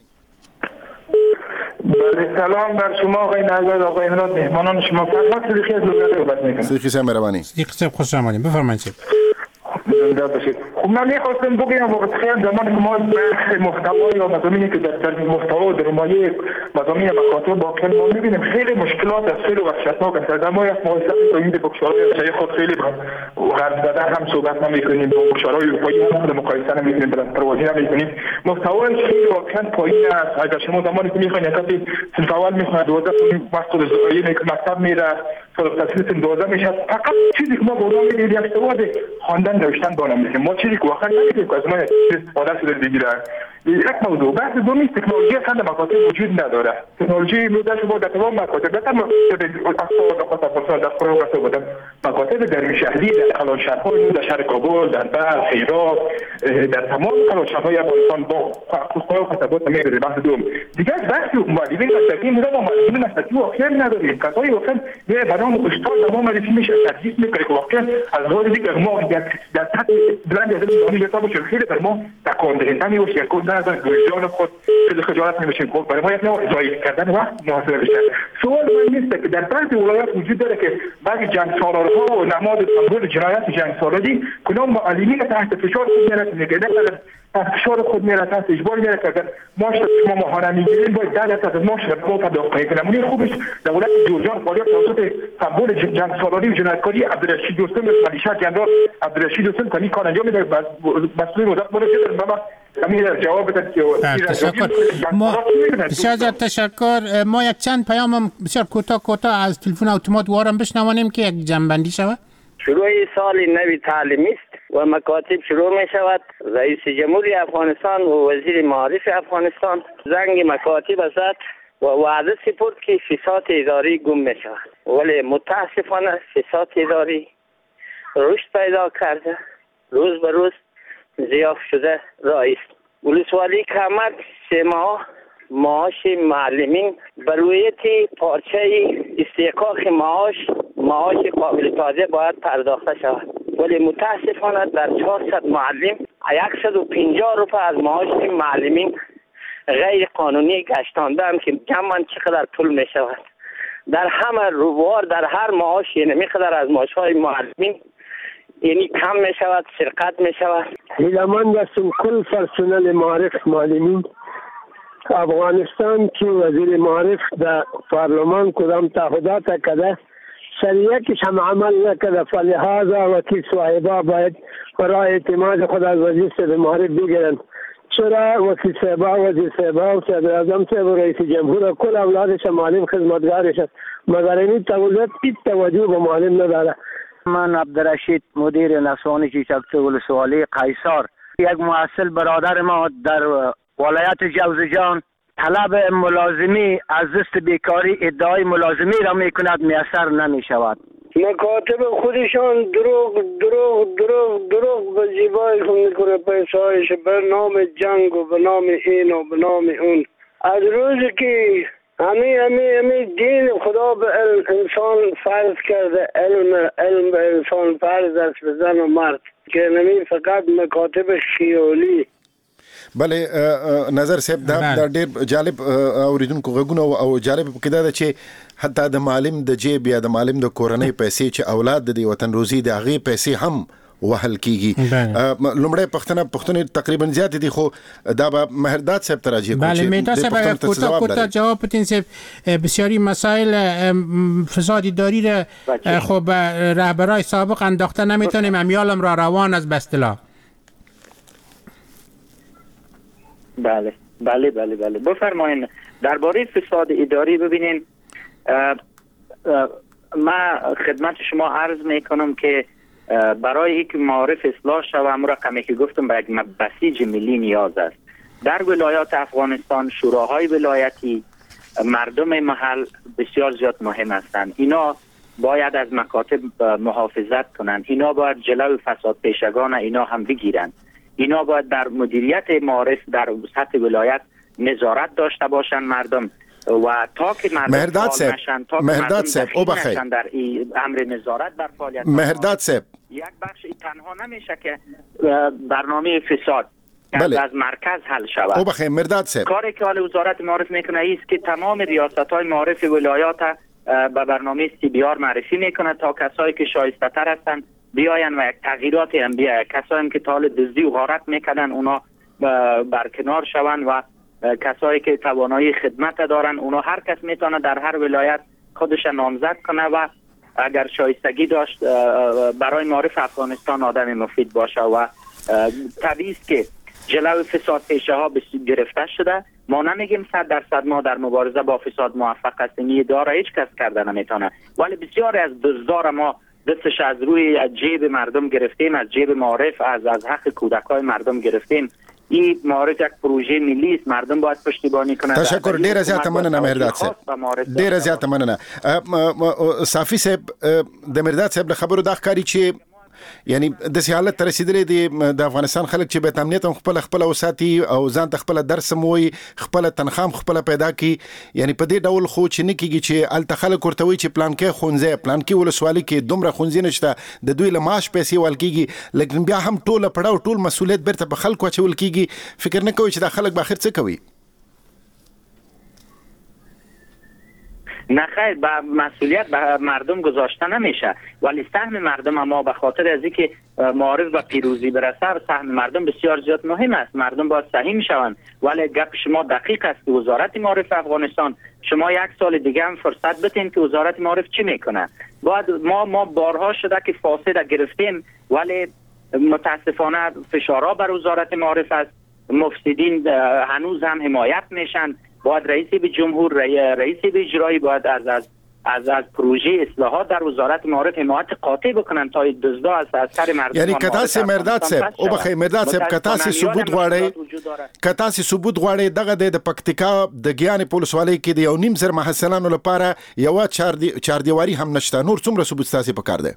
J: بله سلام بر شما آقای نژاد، آقای امراد، مهمانان شما. فرمایید صدیقی از لوزر صحبت میکنم.
D: صدیقی صاحب مهربانی.
C: صدیقی صاحب خوش آمدید. بفرمایید.
J: زنده باشید. خب من می‌خواستم بگم واقعا زمانی که ما بحث محتوا یا مضامینی که در محتوا در مایه مضامین مکاتب واقعا ما می‌بینیم خیلی مشکلات است، خیلی وحشتناک است. در مایه مؤسسه تولید بکشورهای شیخ خود خیلی غرب زده هم صحبت نمی‌کنیم، با بکشورهای اروپایی هم مقایسه نمی‌کنیم، بلند پروازی نمی‌کنیم. محتوای خیلی واقعا پایین است. اگر شما زمانی که می‌خواید کسی صنف اول می‌خواید دوازده مسئول زایی مکتب میره، فارغ التحصیل دوازده میشه، فقط چیزی که ما به اون می‌دیم یک سواد خواندن نوشتن با نمی‌کنیم. ما چیزی که واقعا نمی‌دیم که از ما استفاده شده بگیره. یک موضوع بحث دومی تکنولوژی اصلا در مکاتب وجود نداره. تکنولوژی میده شما در تمام مکاتب در تمام مکاتب در قرآن رسول بودن مکاتب در شهری در کلان شهرهای در شهر کابل در بلخ هرات در تمام کلان شهرهای افغانستان با خصوصا خطابات میگیره. بحث دوم دیگه بحث معلمین مسلکی میده ما معلمین مسلکی واقعا نداریم. کسایی واقعا به برنامه استاد در ما معرفی میشه تدریس میکنه که واقعا از روز دیگه ما در سطح بلند از دانش حساب شده خیلی بر ما تکان دهنده میشه که از گویان خود خیلی خجالت نمیشیم. خب برای ما یک نوع ضایع کردن وقت محاسبه بشه. سوال من نیست که در بعضی ولایات وجود داره که بعضی جنگسالارها و نماد سمبل جنایت جنگسالاری کدام معلمین تحت فشار خود میرسن که در تحت فشار خود میرسن تحت اجبار میرسن که اگر ماش شما ماهانه میگیرین باید ده درصد از ماش را ما پرداخت کنیم. نمونه خوبش دولت جورجان فعالیت توسط سمبل جنگسالاری و جنایتکاری عبدالرشید دوستم ملیشه جنرال عبدالرشید دوستم کمی کار انجام میده. مسئول وزارت مالیات بابا
C: تشکر. ما بسیار زیاد تشکر. ما یک چند پیام هم بسیار کوتاه کوتاه از تلفن اتومات وارم بشنوانیم که یک جنبندی شود.
K: شروع سال نوی تعلیمی است و مکاتب شروع می شود. رئیس جمهوری افغانستان و وزیر معارف افغانستان زنگ مکاتب است و وعده سپرد که فساد اداری گم می شود، ولی متاسفانه فساد اداری رشد پیدا کرده، روز به روز ضعف شده رئیس. ولسوالی کمک سه ماه معاش معلمین بر رویت پارچه استحقاق معاش معاش قابل توجه باید پرداخته شود، ولی متاسفانه در چهارصد معلم صد و پنجاه روپیه از معاش معلمین غیر قانونی گشتاندند که جمعاً چقدر پول می شود. در همه روبوار در هر معاش یعنی میقدر از معاش های معلمین یعنی کم می شود، سرقت می شود.
L: هیلمند هستم کل پرسنل معارف معلمین افغانستان که وزیر معارف در پارلمان کدام تعهدات کرده سر یکیش هم عمل نکرده، فلهذا وکیل صاحبا باید برای اعتماد خود از وزیر صاحب معارف بگیرند. چرا وکیل صاحبا وزیر صاحبا و صدر اعظم صاحب و رئیس جمهور کل اولادش معلم خدمتگارش است، مگر این دولت هیچ توجه به معلم نداره.
M: من عبدالرشید مدیر نسوانی چیچکچه ولسوالی قیصر، یک محصل برادر ما در ولایت جوزجان طلب ملازمی از دست بیکاری ادعای ملازمی را میکند، میسر نمی شود.
N: مکاتب خودشان دروغ دروغ دروغ دروغ به زیبایی میکنه، پیسایش به نام جنگ و به نام این و به نام اون. از روزی که همی همی همی دین خدا به انسان فرض کرده، علم علم به انسان فرض است به زن و مرد، که نمی فقط مکاتب خیالی.
D: بله نظر صاحب دا ډېر جالب اوریدونکو غوونه او جالب کې دا چې حتی د معلم د جیب یا د معلم د کورنۍ پیسې چې اولاد د وطن روزي د هغه پیسې هم وهل کیږي. لومړی پښتنه پښتون تقریبا زیات دي خو دا به مهرداد صاحب تراجع کوي.
C: بله میتا صاحب کوتاه کوتاه جواب بدین صاحب بسیاری مسائل فساد اداری را خب رهبرای سابق انداخته نمیتونیم امیالم را روان از بستلا.
G: بله بله بله بله بفرمایید. درباره فساد اداری ببینین ما خدمت شما عرض میکنم که برای یک معارف اصلاح شود امر رقمی که گفتم به یک بسیج ملی نیاز است. در ولایات افغانستان شوراهای ولایتی مردم محل بسیار زیاد مهم هستند. اینا باید از مکاتب محافظت کنند. اینا باید جلو فساد پیشگان اینا هم بگیرند. اینا باید در مدیریت معارف در سطح ولایت نظارت داشته باشند مردم و تا که مردم فعال نشن تا که مردم دخیل نشن در امر نظارت بر فعالیت
D: مهرداد صاحب
G: یک بخش تنها نمیشه که برنامه فساد
D: بله.
G: از مرکز حل شود.
D: او بخیر مهرداد صاحب
G: کاری که حال وزارت معارف میکنه است که تمام ریاست‌های معارف ولایات به برنامه سی بی آر معرفی میکنه تا کسایی که شایسته تر هستند بیاین و یک تغییراتی هم بیاید. کسایی که تا حال دزدی و غارت میکنن اونا برکنار شوند و کسایی که توانایی خدمت دارن اونا هر کس میتونه در هر ولایت خودش نامزد کنه و اگر شایستگی داشت برای معارف افغانستان آدم مفید باشه و طبیعی است که جلو فساد پیشه ها گرفته شده. ما نمیگیم صد درصد ما در مبارزه با فساد موفق هستیم، این ادعا هیچ کس کرده نمیتونه، ولی بسیاری از دزدار ما دستش از روی جیب مردم گرفتیم، از جیب معارف، از از حق کودکای مردم گرفتیم. این معارف یک پروژه ملی است، مردم باید پشتیبانی کنند.
D: تشکر، ډیر زیات مننه مهرداد صاحب. ډیر زیات مننه. صافی صاحب د مهرداد صاحب له خبرو دا ښکاري چې یعنی د سي حالت تر رسیدلې دي د افغانستان خلک چې به امنیت هم خپل خپل وساتي او ځان ته خپل درس موي خپل تنخام خپل پیدا کی. یعنی په دې ډول خو چې نه کیږي چې ال تخلک ورته وي چې پلان کې خونځه پلان کې ولسوالي کې دومره خونځې نشته د دوی لماش پیسې ول کیږي، لیکن بیا هم ټول پړاو ټول مسولیت برته په خلکو چول کیږي. فکر نه کوي چې دا خلک به اخر څه کوي؟
G: نه خیر، به مسئولیت به مردم گذاشته نمیشه، ولی سهم مردم ما به خاطر از اینکه معارف به پیروزی برسه سهم مردم بسیار زیاد مهم است. مردم باید سهیم شوند، ولی گپ شما دقیق است که وزارت معارف افغانستان شما یک سال دیگه هم فرصت بدین که وزارت معارف چی میکنه. باید ما ما بارها شده که فاسد گرفتیم، ولی متاسفانه فشارها بر وزارت معارف است. مفسدین هنوز هم حمایت میشن. باید رئیس به جمهور رئیس به اجرایی باید از از از از پروژه اصلاحات در وزارت معارف حمایت قاطع بکنن تا دزدا از سر مردم.
D: یعنی کتا سي مرداد صاحب او بخې مرداد صاحب کتا سي ثبوت غواړي کتا سي ثبوت غواړي دغه د پکتیکا د ګیان پولیس والي کې د یو نیم سر محصلانو لپاره یو چار دی چار دیواری هم نشته. نور څومره ثبوت تاسو پکار دی؟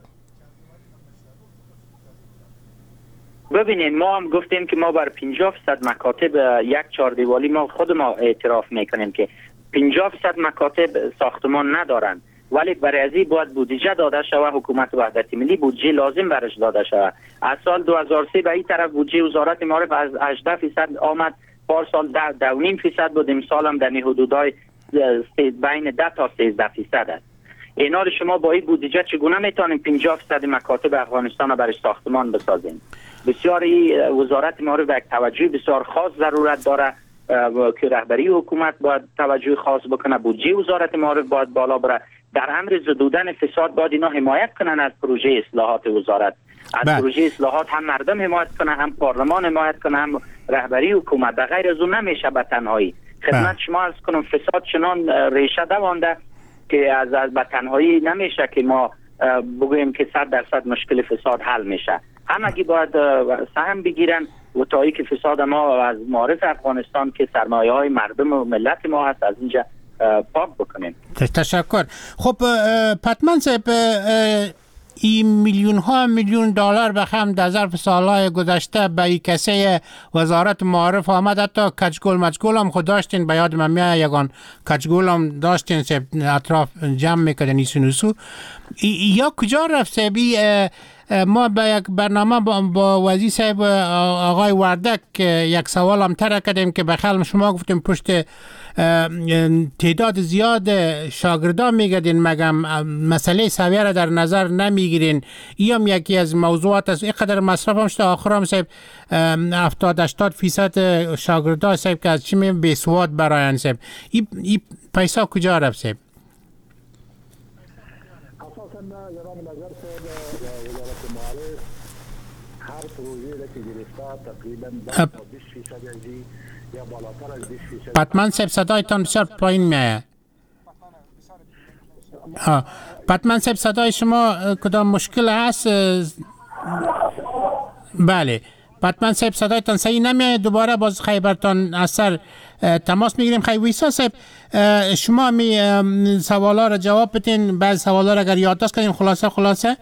G: ببینید ما هم گفتیم که ما بر پنجاه درصد مکاتب یک چهار دیواری ما خود ما اعتراف میکنیم که پنجاه درصد مکاتب ساختمان ندارند، ولی برای ازی باید بودجه داده شود. حکومت وحدت ملی بودجه لازم برش داده شود. از سال دو هزار و سه به این طرف بودجه وزارت معارف از هجده درصد آمد، پارسال ده ده و نیم درصد بود، امسال هم در حدودای بین ده تا سیزده درصد است. اینا رو شما با این بودجه چگونه میتونیم پنجاه درصد مکاتب افغانستان رو برای ساختمان بسازیم؟ بسیاری وزارت معارف یک توجه بسیار خاص ضرورت داره که رهبری حکومت باید توجه خاص بکنه. بودجه وزارت معارف باید بالا بره. در امر زدودن فساد باید اینا حمایت کنن از پروژه اصلاحات وزارت. از بله. پروژه اصلاحات هم مردم حمایت کنه، هم پارلمان حمایت کنه، هم رهبری حکومت. به غیر از اون نمیشه به تنهایی. خدمت شما عرض کنم فساد چنان ریشه دوانده که از از به تنهایی نمیشه که ما بگوییم که صد درصد مشکل فساد حل میشه. همگی باید سهم بگیرن و تا که فساد ما از معارف افغانستان که سرمایه های مردم و ملت ما هست از اینجا پاک بکنیم.
C: تشکر. خب پتمن صاحب این میلیون ها میلیون دلار بخم در ظرف سالهای گذشته به این کسی وزارت معارف آمد. حتی کچگول مچگول هم خود داشتین، به یاد من میاد یگان کچگول هم داشتین سب اطراف جمع میکردن ایسو نوسو. یا کجا رفت سبی ما به یک برنامه با, با وزیر صاحب آقای وردک یک سوال هم طرح کردیم که به خلم شما گفتیم پشت تعداد زیاد شاگردان میگردین مگم مسئله سویه را در نظر نمیگیرین. این هم یکی از موضوعات است. اینقدر مصرف هم شده آخر هم صاحب هفتاد هشتاد فیصد شاگردان صاحب که از چی میم بیسواد برایان صاحب این ای پیسا کجا رفت صاحب؟
H: اساسا جناب نظر صاحب وزارت معارف هر پروژه را که گرفته تقریبا بیست فیصد از یا بالاتر از بیست فیصد.
C: پتمن صاحب صدایتان بسیار پایین میآید. پتمن صاحب صدای شما کدام مشکل هست؟ بله پتمن صاحب صدایتان صحیح نمیآید. دوباره باز خیبرتان از سر تماس میگیریم. خیلی ویسا صاحب شما می سوالا را جواب بدین، بعض سوالا را اگر یادداشت کنیم خلاصه خلاصه.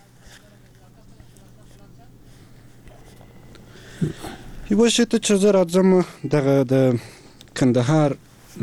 F: یو شی ته چې زه راځم دغه د کندهار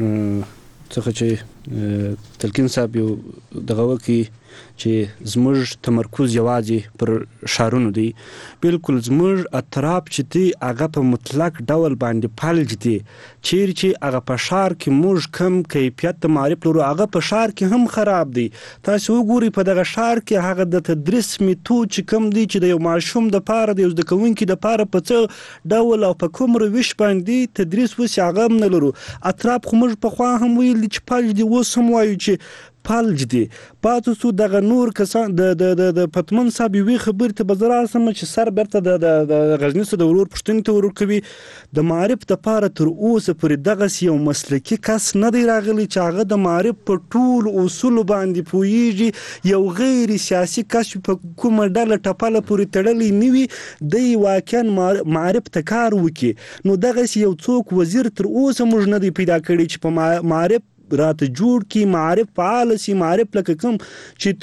F: څخه چې تلقین صاحب یو دغه وکي چې زموږ تمرکز یوازې پر شارونو دی. بالکل زموږ اطراف چې دی هغه په مطلق ډول باندې فلج دی. چیرې چې هغه په ښار کې موږ کم کیفیت د معارف لرو هغه په ښار کې هم خراب دی. تاسو وګورئ په دغه ښار کې هغه د تدریس میتود چې کم دی چې د یو ماشوم دپاره د یو زده کوونکي دپاره په څه ډول او په کوم روش باندې تدریس وسي هغه هم نه لرو. اطراف خو موږ پخوا هم ویل چې فلج دی، اوس هم وایو چې فلج دی. پاتې سو دغه نور کسان د د د پتمن صاحب یوې خبرې ته به زه راسم چې سر بیرته د غزني څخه د ورور پوښتنې ته ورکوي. د معارف دپاره تر اوسه پورې دغسې یو مسلکي کس نه دی راغلی چې هغه د معارف په ټولو اصولو باندې پوهیږي. یو غیر سیاسي کس په کومه ډله ټپله پورې تړلی نه وي دی واقعا معارف ته کار وکړي. نو دغسې یو څوک وزیر تر اوسه موږ نه دی پیدا کړی چې په معارف راته جوړ کی معارف فعال سي. معارف لکه کوم چې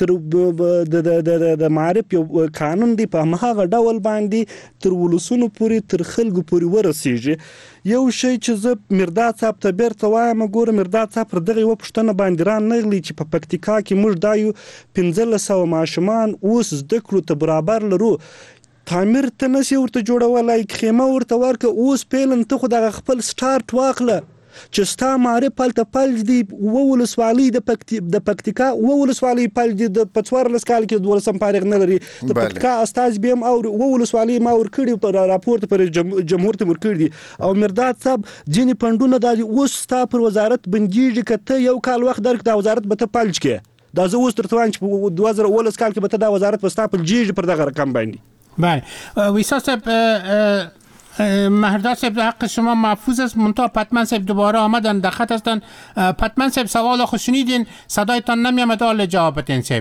F: تر د معارف یو قانون دی په هماغه ډول باندې تر ولسونو پورې تر خلکو پورې ورسیږي. یو شی چې زه مرداد صاحب ته بیرته وایم، ګوره مرداد صاحب پر دغه یوه پوښتنه باندې رانغلي چې په پکتیکا کې موږ دا یو پنځلس سوه ماشومان اوس زده کړو ته برابر لرو. تعمیر ته نسي ورته جوړولی، خیمه ورته ورکړه. اوس پیلن ته خو دغه خپل سټارټ واخله چې ستا معارف هلته فلج دی. اوه ولسوالۍ د پکتیکا اوه ولسوالۍ فلج دي. د په څوارلس کال کې دولسم فارغ نه لري. د پکتیکا استازي بیا هم اوري اوه ولسوالۍ ما ورکړي راپور ته پر جمهور ته ورکړي دي. او مرداد صاحب ځینې فنډونه دا دي اوس ستا پر وزارت بندیږي که ته یو کال وخت درک دا وزارت به ته فلج کړې. دا زه اوس درته وایم چې په دوه زره اوولس کال کې به ته دا وزارت به ستا فلجیږي پر دغه رقم باندې.
C: بله ویسا صاحب مهرداد صاحب حق شما محفوظ است. منتها پتمن صاحب دوباره آمدن در خط هستن. پتمن صاحب سوال خود شنیدین، صدایتان نمیامد، حال جواب بدین صاحب.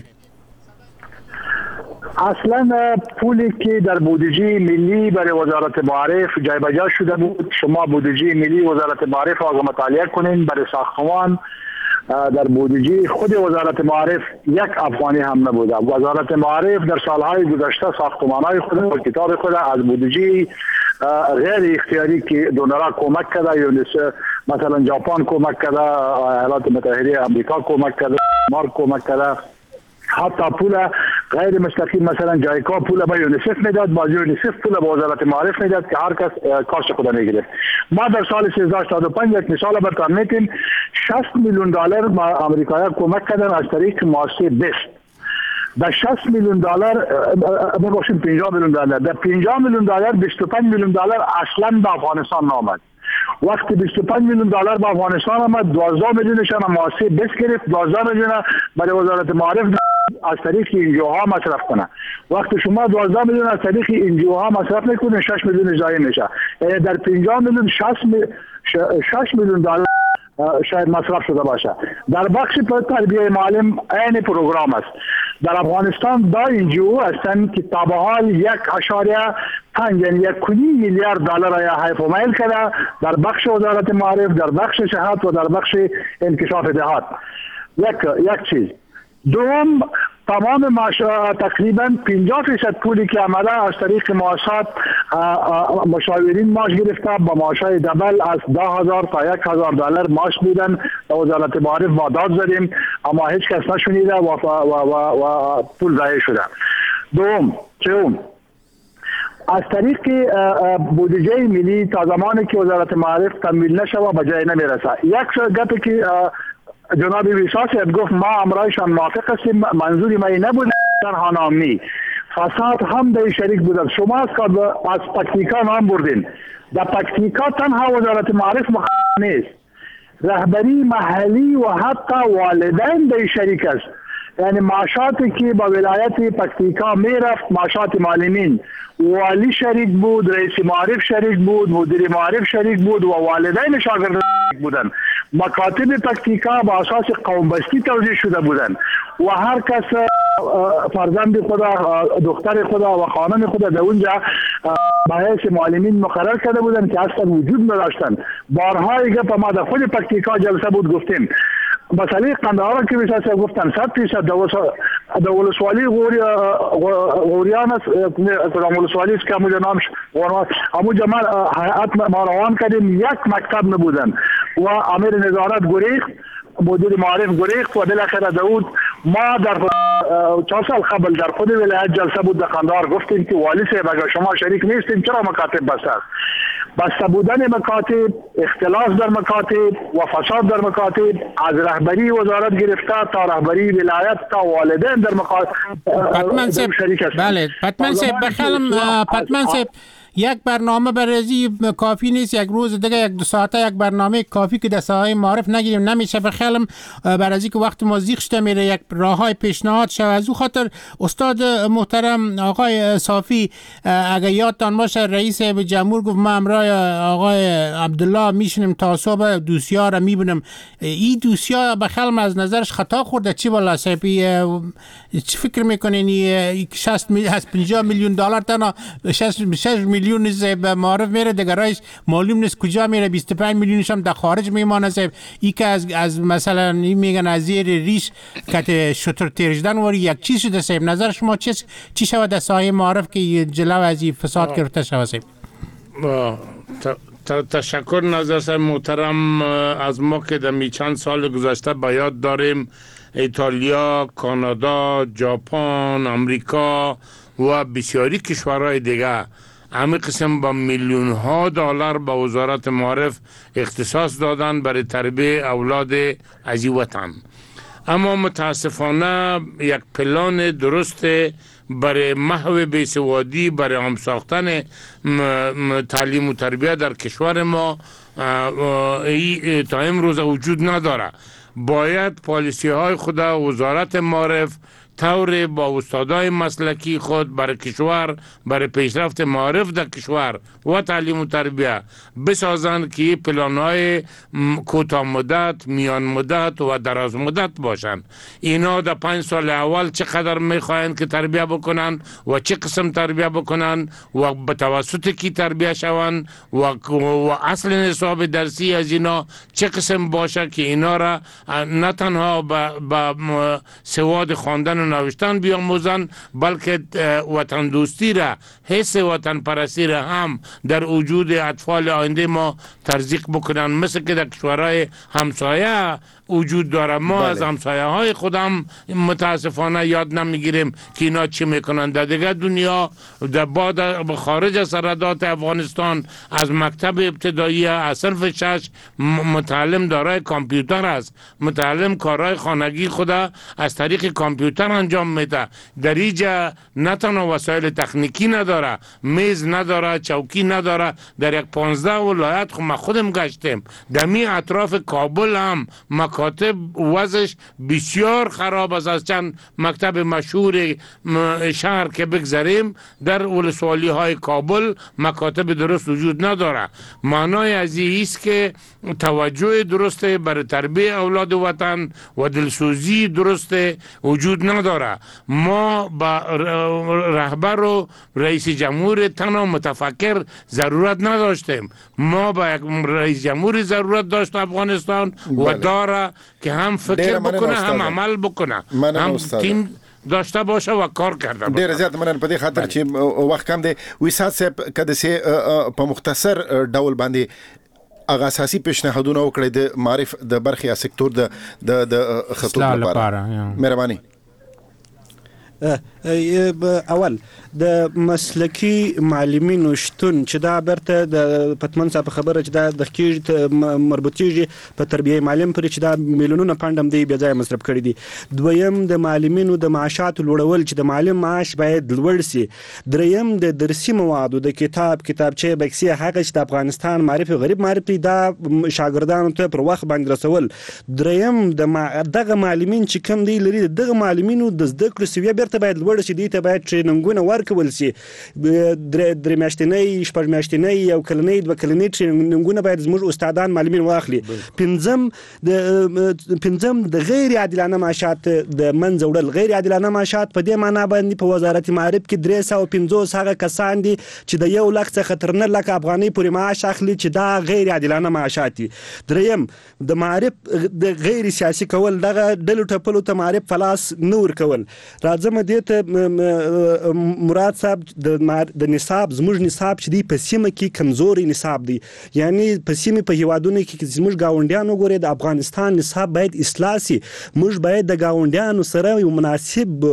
H: اصلا پولی که در بودجه ملی برای وزارت معارف جایبجا شده بود، شما بودجه ملی وزارت معارف را مطالعه کنین، برای ساختمان در بودجه خود وزارت معارف یک افغانی هم نبوده. وزارت معارف در سالهای گذشته ساختمانهای خود و کتاب خود از بودجه غیر اختیاری که دونرها کمک کرده، یونیسف مثلا ژاپن کمک کرده، ایالات متحده آمریکا کمک کرده، مارک کمک کرده، حتی پول غیر مستقیم مثلا جایکا پول به یونیسف میداد، بعضی یونیسف پول به وزارت معارف میداد که هر کس کارش خود میگیره. ما در سال سیزده هشتاد و پنج یک مثال براتون میتیم، شصت میلیون دلار ما آمریکایی‌ها کمک کردن از طریق مؤسسه بیست. در شصت میلیون دلار ببخشید پنجاه میلیون دلار، در پنجاه میلیون دلار بیست و پنج میلیون دلار اصلا به افغانستان نامد. وقتی بیست و پنج میلیون دلار به افغانستان آمد، دوازده میلیونش هم مؤسسه بیست گرفت، دوازده میلیون برای وزارت معارف از طریق انجیوها مصرف کنه. وقتی شما دوازده میلیون از طریق انجیوها مصرف میکنید، شش میلیون ضایع میشه. در پنجاه میلیون شش میلیون دلار شاید مصرف شده باشه. در بخش تربیه معلم عین پروگرام است. در افغانستان دا انجیو هستند که تا به حال یک اشاریه پنج یعنی یک کنی میلیارد دلار یا حیف و میل کرده در بخش وزارت معارف، در بخش صحت و در بخش انکشاف دهات. یک یک چیز. دوم، تمام معاش تقریبا پنجاه درصد پولی که آمده از طریق مؤسسات مشاورین معاش گرفته، با معاشای دبل از ده هزار تا یک هزار دلار معاش بودن. در وزارت معارف ما داد زدیم اما هیچ کس نشنیده و, و, و, و پول ضایع شده. دوم چون از طریق بودجه ملی تا زمانی که وزارت معارف تمویل نشه و به جای نمیرسه. یک گپی که جناب ویسا صاحب گفت ما امرایشان موافق هستیم، منظوری ما نبود تنها نامی فساد هم در شریک بودن. شما از از پکتیکا نام بردین، در پکتیکا تنها وزارت معارف مخالف نیست، رهبری محلی و حتی والدین در شریک است. یعنی معاشاتی که با ولایت پکتیکا میرفت، معاشات معلمین، والی شریک بود، رئیس معارف شریک بود، مدیر معارف شریک بود و والدین شاگردان شریک بودن. مکاتب پکتیکا با اساس قوم بستی توزیع شده بودن و هر کس فرزند خدا، دختر خدا و خانم خدا در اونجا به حیث معلمین مقرر کرده بودن که اصلا وجود نداشتن. بارها گپ ما در خود پکتیکا جلسه بود گفتیم. مسئله قندهار که بیشتر گفتن صد فیصد در ولسوالی غوریان است، در ولسوالی است که همونجا نامش همونجا ما حیات ما روان کردیم، یک مکتب نبودن و امیر نظارت گریخت، مدیر معارف گریخت و بالاخره داود ما در چهار سال قبل در خود ولایت جلسه بود در قندهار گفتیم که والی صاحب اگر شما شریک نیستیم چرا مکاتب بسته است؟ بسته بودن مکاتب، اختلاس در مکاتب و فساد در مکاتب از رهبری وزارت گرفته تا رهبری ولایت تا والدین در مکاتب شریک هستند.
C: بله پتمن صاحب بخلم پتمن صاحب یک برنامه برای کافی نیست، یک روز دیگه یک دو ساعته یک برنامه کافی که در ساحه معارف نگیریم نمیشه. بخلم برای که وقت ما زیغ شده میره یک راههای پیشنهاد شود. از او خاطر استاد محترم آقای صافی اگر یادتان باشه رئیس جمهور گفت ما امرای آقای عبدالله میشنیم تا صبح دوسیا را میبینم. این دوسیا بخلم از نظرش خطا خورده چی بالا صاحبی چی فکر میکنین؟ شصت پنجاه میلیون دلار تنها شصت میلیون به معارف میره، دیگرایش معلوم نیست کجا میره. بیست و پنج میلیونش هم در خارج میمانه صاحب. ای که از از مثلا میگن از زیر ریش کت شتر تیرجدن وری یک چیز شده صاحب. نظر شما چی چی شود در ساحه معارف که جلو از این فساد گرفته شود صاحب؟
E: تشکر نظر صاحب محترم. از ما که در چند سال گذشته به یاد داریم ایتالیا، کانادا، ژاپن، امریکا و بسیاری کشورهای دیگه همه قسم با میلیون ها دلار به وزارت معارف اختصاص دادن برای تربیت اولاد از وطن. اما متاسفانه یک پلان درست برای محو بیسوادی، برای هم ساختن تعلیم و تربیت در کشور ما تا امروز وجود نداره. باید پالیسی های خود وزارت معارف طور با استادای مسلکی خود برای کشور، برای پیشرفت معارف در کشور و تعلیم و تربیت بسازند که پلان‌های کوتاه مدت، میان مدت و دراز مدت باشند. اینا در پنج سال اول چقدر میخواهند که تربیت بکنن و چه قسم تربیت بکنن و به توسط کی تربیت شوند و, و اصل نصاب درسی از اینا چه قسم باشه که اینا را نه تنها با سواد خواندن نوشتن بیاموزن بلکه وطن دوستی را، حس وطن پرستی را هم در وجود اطفال آینده ما ترزیق بکنن، مثل که در کشورهای همسایه وجود داره. ما بله. از همسایه های خودم متاسفانه یاد نمیگیریم که اینا چی میکنن. در دیگه دنیا در بعد خارج از سرحدات افغانستان از مکتب ابتدایی از صنف شش متعلم دارای کامپیوتر است، متعلم کارهای خانگی خدا از طریق کامپیوتر انجام میده. در اینجا نه تنها وسایل تکنیکی نداره، میز نداره، چوکی نداره. در یک پانزده ولایت خود ما خودم گشتیم. در می اطراف کابل هم مکاتب وضعش بسیار خراب است. از چند مکتب مشهور شهر که بگذاریم در ولسوالی های کابل مکاتب درست وجود نداره. معنای از این است که توجه درست برای تربیت اولاد وطن و دلسوزی درست وجود نداره. ما با رهبر و رئیس جمهور تنها متفکر ضرورت نداشتیم. ما با یک رئیس جمهوری ضرورت داشت افغانستان و داره که هم فکر بکنه هم عمل بکنه، هم تیم داشته باشه و کار کرده باشه.
D: ډیر زیات مننه په دې خاطر چې وخت کم دی. ویسات صاحب کده سي په مختصر ډول باندې اغه اساسي پیشنهادونه وکړي د معرف د برخي سکتور د د خطوط لپاره. مهرباني.
F: اول د مسلکی معلمینو شتون چې دا برته د پتمن صاحب خبره چې دا د کیږي مربوطیږي په تربیه معلم پر چې دا میلیونونه پاند هم دی بیا ځای مصرف کړی دي. دویم د معلمینو د معاشات لوړول چې د معلم معاش باید لوړ سي. دریم د درسي موادو د کتاب کتابچه بکسي هغه چې د افغانستان معرفي غریب معرفي دا شاګردانو ته پر وخت باندې رسول. دریم د دغه معلمین چې کم دی لري دغه معلمینو د زده کړو سویه بیرته باید لوړ شي. دوی ته باید ټریننګونه ورکول شي. درې میاشتنۍ شپږ میاشتنۍ یو کلنۍ دوه کلنۍ ټریننګونه باید زموږ استادان معلمین واخلي. پنځم د پنځم د غیر عادلانه معاشات د منځ وړل. غیر عادلانه معاشات په دې معنا باندې په وزارت معارف کې درې سوه پنځوس هغه کسان دي چې د یو لک څخه تر نه لک افغانۍ پورې معاش اخلي چې دا غیر عادلانه معاشات دي. دریم د معارف د غیر سیاسي کول دغه ډلو ټپلو ته معارف فلاس نور کول. راځم دې ته مراد صاحب د نصاب زموږ نصاب چې دی په سیمه کې کمزوري نصاب دی. یعنی په سیمه په هیوادونو کې زموږ گاونډیانو ګوري د افغانستان نصاب باید اصلاح سي. موږ باید د گاونډیانو سره یو مناسب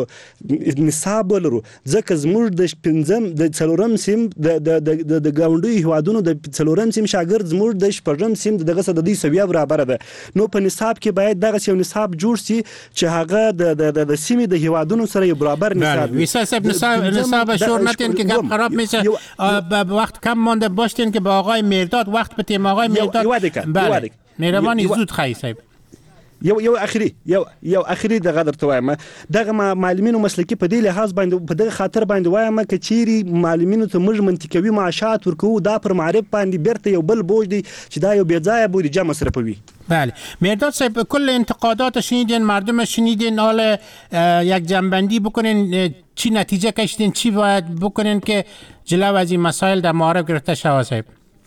F: نصاب ولرو ځکه زموږ د پنځم د څلورم سیم د د د گاونډي هیوادونو د څلورم سیم شاګرد زموږ د شپږم سیم دغه سره د دې سویا برابر ده. نو په نصاب کې باید دغه یو نصاب جوړ سي چې هغه د د سیمې د هیوادونو سره یو برابر نصاب وي.
C: صاحب نصاب نصاب شور نتین که گپ خراب میشه. وقت کم مانده باشتین که با آقای مرداد وقت به تیم آقای مرداد. بله مهربانی زود خواهی صاحب.
F: یو یو اخري یو یو اخري د غدر ته وایم دغه معلمینو مسلکی په دې لحاظ باندې په دغه خاطر باندې وایم چې چیرې معلمینو ته موږ منطقوي معاشات ورکو دا پر معرف باندې بیرته یو بل بوج دی چې دا یو بی ځای بودی جمع مصرفوي.
C: بله مرداد صاحب کل انتقادات شنیدین مردم شنیدین حالا یک جنبندی بکنین چی نتیجه کشیدین چی باید بکنین که جلو از این مسائل در معارف گرفته شود صاحب؟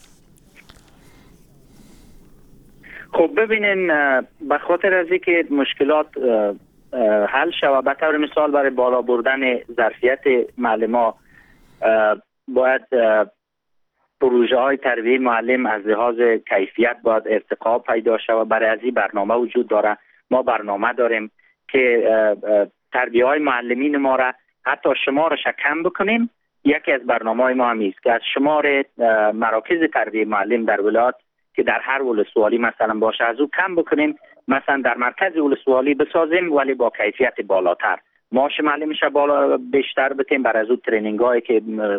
G: خب ببینین به خاطر از اینکه مشکلات حل شود به طور مثال برای بالا بردن ظرفیت معلمان باید پروژه های تربیه معلم از لحاظ کیفیت باید ارتقا پیدا شود. برای از این برنامه وجود داره. ما برنامه داریم که تربیه های معلمین ما را حتی شمارش کم بکنیم. یکی از برنامه های ما همیست که از شمار مراکز تربیه معلم در ولایت که در هر ولسوالی مثلا باشه از او کم بکنیم، مثلا در مرکز ولسوالی بسازیم ولی با کیفیت بالاتر. معاش معلمش بالا بیشتر بتیم، بر از او ترینینگ هایی که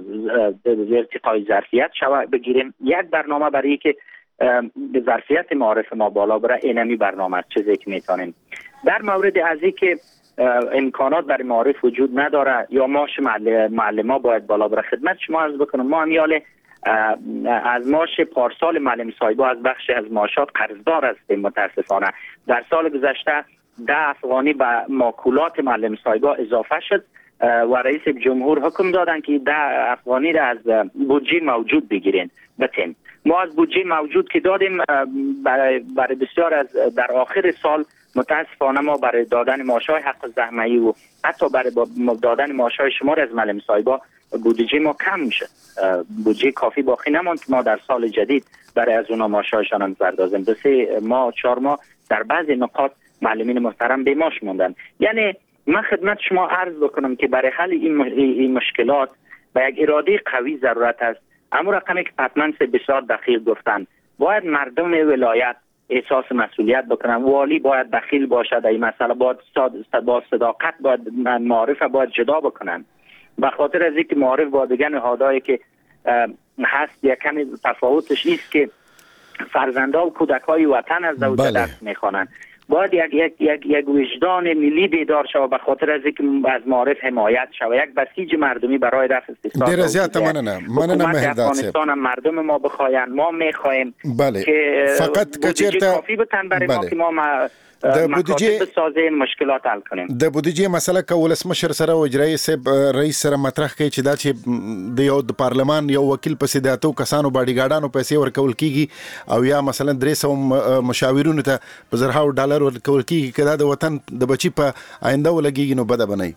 G: ارتقای ظرفیت شود بگیریم. یک برنامه برای که ظرفیت معارف ما بالا بره اینمی برنامه است چیزی که میتونیم. در مورد از این که امکانات برای معارف وجود نداره یا معاش معلم ها باید بالا بره، خدمت شما عرض بکنم ما همیاله از معاش پارسال معلم صاحبا از بخش از معاشات قرضدار هستیم. متاسفانه در سال گذشته ده افغانی به ماکولات معلم صاحبا اضافه شد و رئیس جمهور حکم دادن که ده افغانی را از بودجه موجود بگیرین بتین. ما از بودجه موجود که دادیم برای, برای بسیار از در آخر سال متاسفانه ما برای دادن معاشهای حق زحمه‌ای و حتی برای دادن معاشهای شمار از معلم صاحبا بودجه ما کم میشه. بودجه کافی باقی نماند ما در سال جدید برای از اونا معاشهایشان بپردازیم. دو سه ماه چهار ماه در بعضی نقاط معلمین محترم بی معاش موندن. یعنی من خدمت شما عرض بکنم که برای حل این, این مشکلات با یک اراده قوی ضرورت است. اما رقمی که پتمن سے بسیار دقیق گفتن، باید مردم ولایت احساس مسئولیت بکنن. والی باید بخیل باشد. این مسئله باید با صداقت باید معارف باید جدا بکنن. به خاطر از اینکه معارف با دیگر نهادهایی که هست یک کمی تفاوتش است که فرزندان و کودکای وطن از زوجه درس میخوانند. باید یک یک یک یک وجدان ملی بیدار شود به خاطر از اینکه از معارف حمایت شود. یک بسیج مردمی برای رفع استثمار.
D: در زیات مننه مننه مهرداد
G: افغانستان مردم ما بخواین، ما میخوایم
D: بله. که
G: فقط کچرتا کافی بتن برای بله. ما که ما
D: د بودجه
G: بسازین مشکلات حل کنیم.
D: د بودجه مسله کولس مشر سره او اجرایي صاحب رئیس سره مطرح کوي چې دا چې د یو د پارلمان یو وکیل په سیداتو کسانو باډي ګاډانو پیسې ورکول کیږي او یا مثلا درې سو مشاورونو ته په زرهاو ډالر ورکول کیږي کدا د وطن د بچی په آینده ولګيږي نو بده بنئ.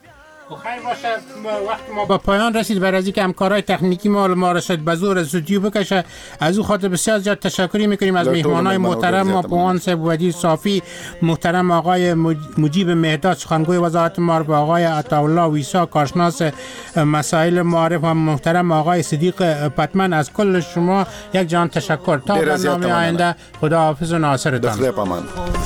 C: خیلی باشه وقت ما با پایان رسید. برای از اینکه همکارای تکنیکی ما ما را شد به زور استودیو بکشه، از او خاطر بسیار زیاد تشکری میکنیم از میهمانای محترم ما، پوان صاحب ودی صافی محترم، آقای مجیب مهداد سخنگوی وزارت معارف، آقای عطاالله ویسا کارشناس مسائل معارف و محترم آقای صدیق پتمن. از کل شما یک جان تشکر. تا برنامه آینده خدا حافظ و ناصرتان.
D: دخل پامان.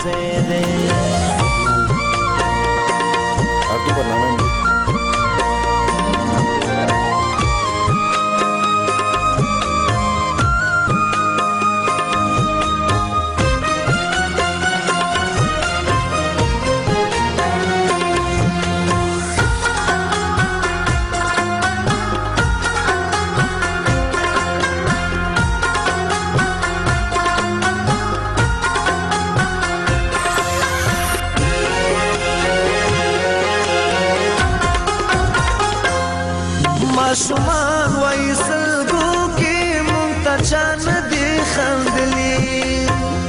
O: شمان وای سلګو کې مونږ ته چا نه دي خندلي،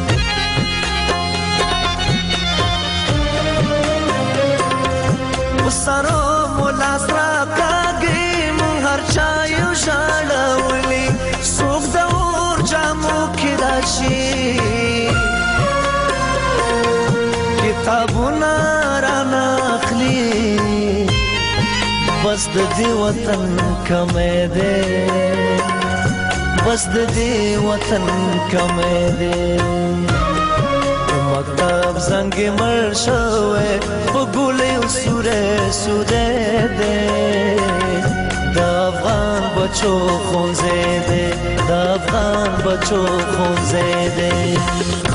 O: وسرو مولا سره کاږي مونږ هر چا یو ژړولي، څوک د اور جامو کې راشي کتابونه رانه اخلي، بس د دې وطن کمې ده، بس د دې وطن کمې ده. مکتب زنګ مړ شوی په ګولې سوره سوره ده، د افغان بچو ښوونځی ده، د افغان بچو ښوونځی ده.